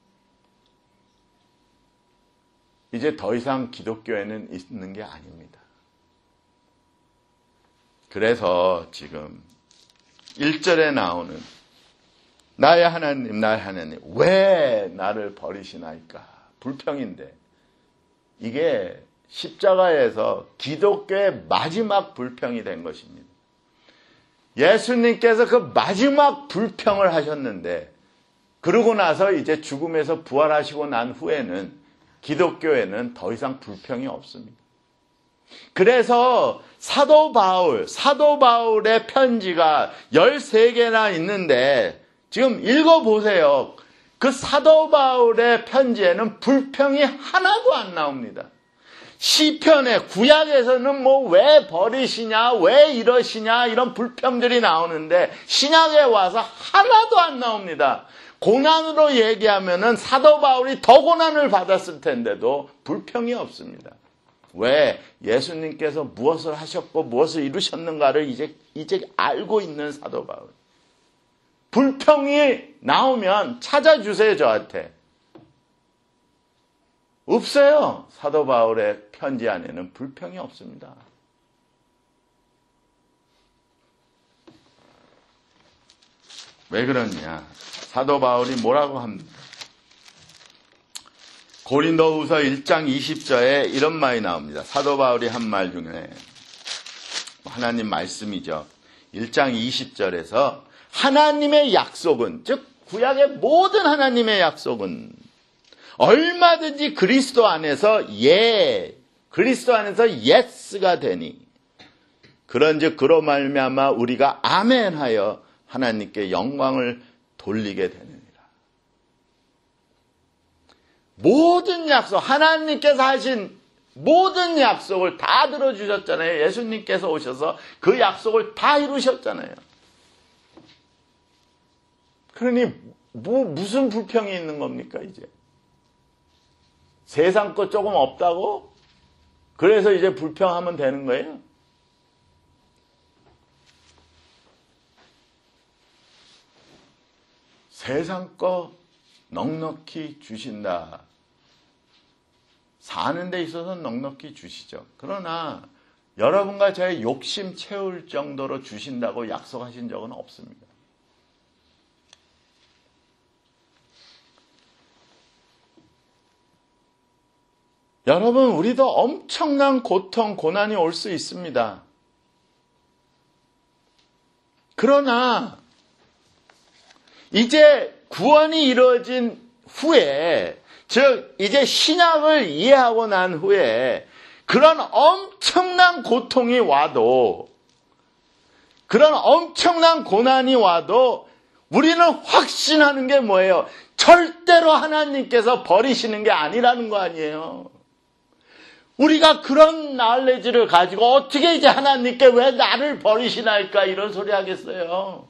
이제 더 이상 기독교에는 있는 게 아닙니다. 그래서 지금 일 절에 나오는 나의 하나님, 나의 하나님, 왜 나를 버리시나이까? 불평인데 이게 십자가에서 기독교의 마지막 불평이 된 것입니다. 예수님께서 그 마지막 불평을 하셨는데 그러고 나서 이제 죽음에서 부활하시고 난 후에는 기독교에는 더 이상 불평이 없습니다. 그래서 사도 바울, 사도 바울의 편지가 열세 개나 있는데 지금 읽어보세요. 그 사도 바울의 편지에는 불평이 하나도 안 나옵니다. 시편에 구약에서는 뭐 왜 버리시냐, 왜 이러시냐 이런 불평들이 나오는데 신약에 와서 하나도 안 나옵니다. 고난으로 얘기하면은 사도 바울이 더 고난을 받았을 텐데도 불평이 없습니다. 왜? 예수님께서 무엇을 하셨고 무엇을 이루셨는가를 이제 이제 알고 있는 사도 바울. 불평이 나오면 찾아주세요, 저한테. 없어요. 사도 바울의 편지 안에는 불평이 없습니다. 왜 그러냐? 사도 바울이 뭐라고 합니까? 고린도후서 일 장 이십 절에 이런 말이 나옵니다. 사도 바울이 한 말 중에 하나님 말씀이죠. 일 장 이십 절에서 하나님의 약속은, 즉 구약의 모든 하나님의 약속은 얼마든지 그리스도 안에서 예, 그리스도 안에서 예스가 되니 그런즉 그로 말미암아 우리가 아멘하여 하나님께 영광을 돌리게 되느니라. 모든 약속, 하나님께서 하신 모든 약속을 다 들어주셨잖아요. 예수님께서 오셔서 그 약속을 다 이루셨잖아요. 그러니 뭐 무슨 불평이 있는 겁니까 이제? 세상 거 조금 없다고? 그래서 이제 불평하면 되는 거예요? 세상 거 넉넉히 주신다. 사는 데 있어서는 넉넉히 주시죠. 그러나 여러분과 저의 욕심 채울 정도로 주신다고 약속하신 적은 없습니다. 여러분, 우리도 엄청난 고통, 고난이 올 수 있습니다. 그러나 이제 구원이 이루어진 후에, 즉 이제 신약을 이해하고 난 후에 그런 엄청난 고통이 와도, 그런 엄청난 고난이 와도 우리는 확신하는 게 뭐예요? 절대로 하나님께서 버리시는 게 아니라는 거 아니에요. 우리가 그런 날레지를 가지고 어떻게 이제 하나님께 왜 나를 버리시나이까 이런 소리 하겠어요.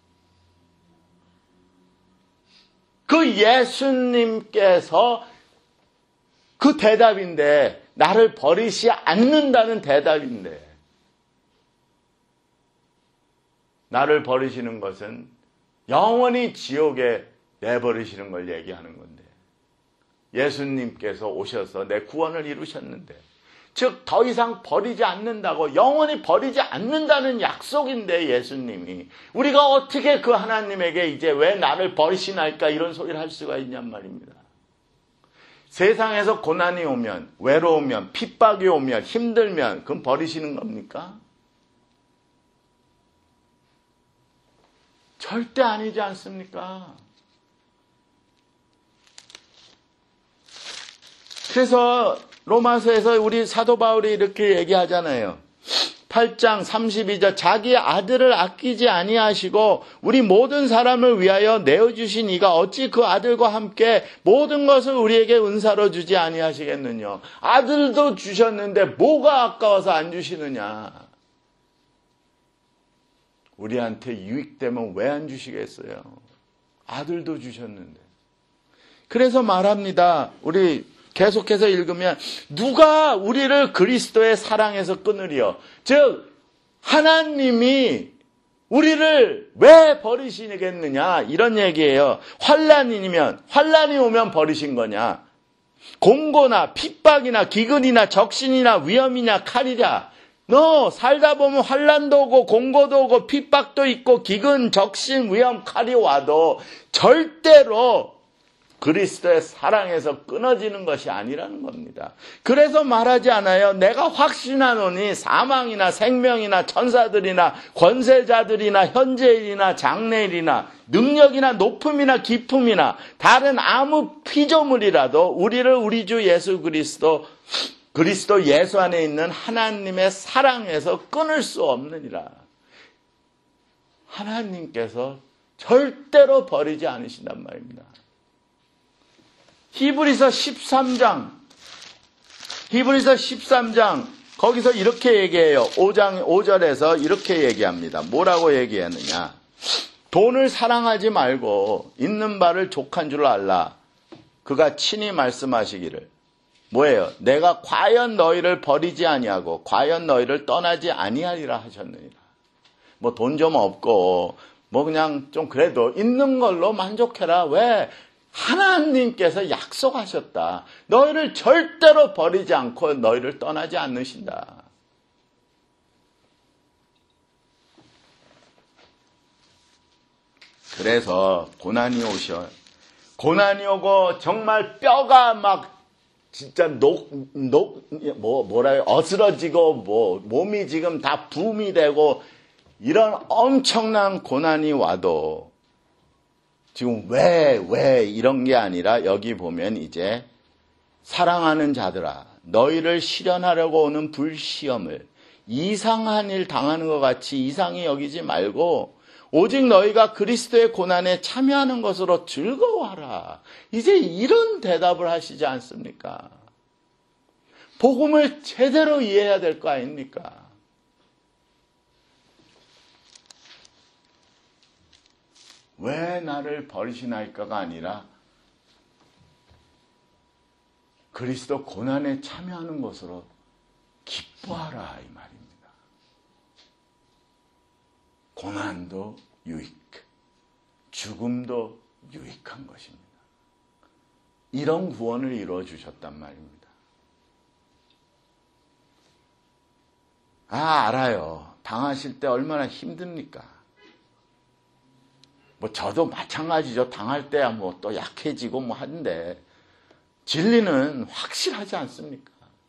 그 예수님께서 그 대답인데, 나를 버리시 않는다는 대답인데, 나를 버리시는 것은 영원히 지옥에 내버리시는 걸 얘기하는 건데, 예수님께서 오셔서 내 구원을 이루셨는데, 즉 더 이상 버리지 않는다고, 영원히 버리지 않는다는 약속인데 예수님이, 우리가 어떻게 그 하나님에게 이제 왜 나를 버리시나이까 이런 소리를 할 수가 있냔 말입니다. 세상에서 고난이 오면, 외로우면, 핍박이 오면, 힘들면 그럼 버리시는 겁니까? 절대 아니지 않습니까? 그래서 로마서에서 우리 사도 바울이 이렇게 얘기하잖아요. 팔 장 삼십이 절, 자기 아들을 아끼지 아니하시고 우리 모든 사람을 위하여 내어주신 이가 어찌 그 아들과 함께 모든 것을 우리에게 은사로 주지 아니하시겠느냐. 아들도 주셨는데 뭐가 아까워서 안 주시느냐. 우리한테 유익되면 왜 안 주시겠어요? 아들도 주셨는데. 그래서 말합니다. 우리 계속해서 읽으면, 누가 우리를 그리스도의 사랑에서 끊으리요? 즉 하나님이 우리를 왜 버리시겠느냐 이런 얘기예요. 환난이면, 환난이 오면 버리신 거냐? 공고나 핍박이나 기근이나 적신이나 위험이냐 칼이냐? 너 살다 보면 환난도 오고 공고도 오고 핍박도 있고 기근, 적신, 위험, 칼이 와도 절대로 그리스도의 사랑에서 끊어지는 것이 아니라는 겁니다. 그래서 말하지 않아요. 내가 확신하노니 사망이나 생명이나 천사들이나 권세자들이나 현재일이나 장래일이나 능력이나 높음이나 깊음이나 다른 아무 피조물이라도 우리를 우리 주 예수 그리스도 그리스도 예수 안에 있는 하나님의 사랑에서 끊을 수 없느니라. 하나님께서 절대로 버리지 않으신단 말입니다. 히브리서 십삼 장, 히브리서 십삼 장, 거기서 이렇게 얘기해요. 오 장 오 절에서 이렇게 얘기합니다. 뭐라고 얘기하느냐. 돈을 사랑하지 말고 있는 바를 족한 줄 알라. 그가 친히 말씀하시기를. 뭐예요? 내가 과연 너희를 버리지 아니하고 과연 너희를 떠나지 아니하리라 하셨느니라. 뭐 돈 좀 없고 뭐 그냥 좀 그래도 있는 걸로 만족해라. 왜? 하나님께서 약속하셨다. 너희를 절대로 버리지 않고 너희를 떠나지 않으신다. 그래서 고난이 오셔. 고난이 오고 정말 뼈가 막 진짜 녹, 녹, 뭐, 뭐라 해요? 어스러지고 뭐, 몸이 지금 다 붐이 되고 이런 엄청난 고난이 와도 지금 왜, 왜 이런 게 아니라 여기 보면 이제 사랑하는 자들아, 너희를 실현하려고 오는 불시험을 이상한 일 당하는 것 같이 이상히 여기지 말고 오직 너희가 그리스도의 고난에 참여하는 것으로 즐거워하라. 이제 이런 대답을 하시지 않습니까? 복음을 제대로 이해해야 될 거 아닙니까? 왜 나를 버리시나이까가 아니라 그리스도 고난에 참여하는 것으로 기뻐하라 이 말입니다. 고난도 유익, 죽음도 유익한 것입니다. 이런 구원을 이루어 주셨단 말입니다. 아, 알아요. 당하실 때 얼마나 힘듭니까? 뭐 저도 마찬가지죠. 당할 때야 뭐 또 약해지고 뭐 하는데 진리는 확실하지 않습니까?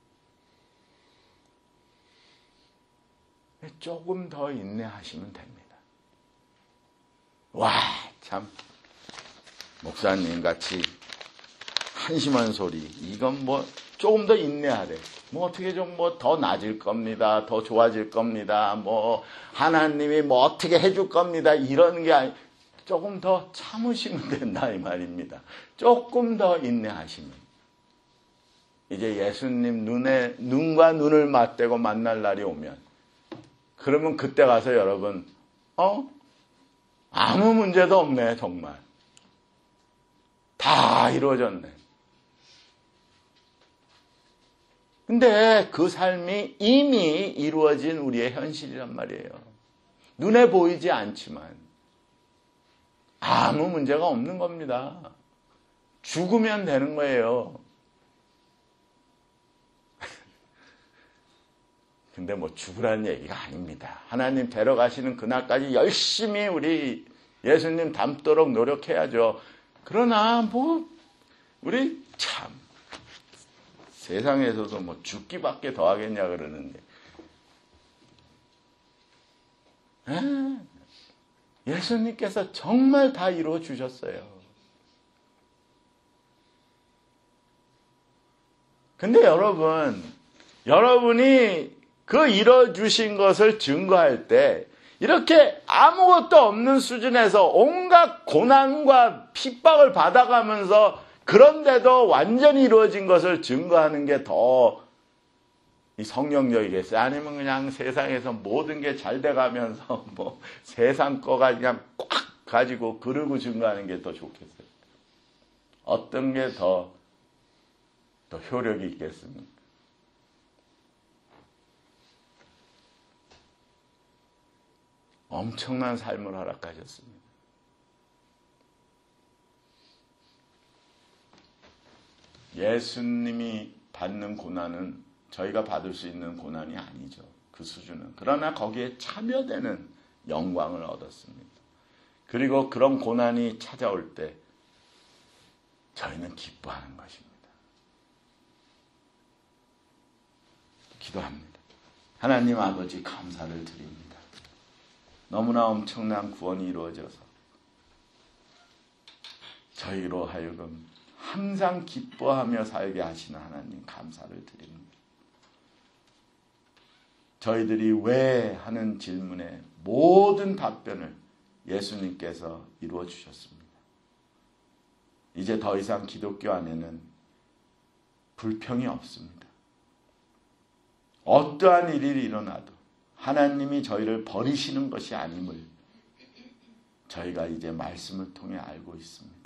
조금 더 인내하시면 됩니다. 와, 참 목사님 같이 한심한 소리. 이건 뭐 조금 더 인내하래. 뭐 어떻게 좀 뭐 더 나아질 겁니다. 더 좋아질 겁니다. 뭐 하나님이 뭐 어떻게 해줄 겁니다. 이런 게 아니, 조금 더 참으시면 된다 이 말입니다. 조금 더 인내하시면. 이제 예수님 눈에 눈과 눈을 맞대고 만날 날이 오면, 그러면 그때 가서 여러분, 어? 아무 문제도 없네 정말. 다 이루어졌네. 근데 그 삶이 이미 이루어진 우리의 현실이란 말이에요. 눈에 보이지 않지만 아무 문제가 없는 겁니다. 죽으면 되는 거예요. 근데 뭐 죽으라는 얘기가 아닙니다. 하나님 데려가시는 그날까지 열심히 우리 예수님 닮도록 노력해야죠. 그러나 뭐 우리 참 세상에서도 뭐 죽기밖에 더 하겠냐 그러는데, 에? 예수님께서 정말 다 이루어 주셨어요. 근데 여러분, 여러분이 그 이루어 주신 것을 증거할 때 이렇게 아무것도 없는 수준에서 온갖 고난과 핍박을 받아가면서, 그런데도 완전히 이루어진 것을 증거하는 게 더 성령적이겠어요? 아니면 그냥 세상에서 모든 게 잘 돼가면서 뭐 세상 거가 그냥 꽉 가지고 그러고 증거하는 게 더 좋겠어요? 어떤 게 더, 더 효력이 있겠습니까? 엄청난 삶을 허락하셨습니다. 예수님이 받는 고난은 저희가 받을 수 있는 고난이 아니죠. 그 수준은. 그러나 거기에 참여되는 영광을 얻었습니다. 그리고 그런 고난이 찾아올 때 저희는 기뻐하는 것입니다. 기도합니다. 하나님 아버지, 감사를 드립니다. 너무나 엄청난 구원이 이루어져서 저희로 하여금 항상 기뻐하며 살게 하시는 하나님, 감사를 드립니다. 저희들이 왜 하는 질문에 모든 답변을 예수님께서 이루어 주셨습니다. 이제 더 이상 기독교 안에는 불평이 없습니다. 어떠한 일이 일어나도 하나님이 저희를 버리시는 것이 아님을 저희가 이제 말씀을 통해 알고 있습니다.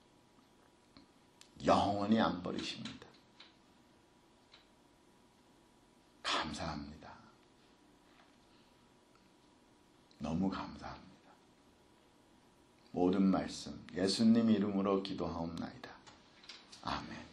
영원히 안 버리십니다. 감사합니다. 너무 감사합니다. 모든 말씀 예수님 이름으로 기도하옵나이다. 아멘.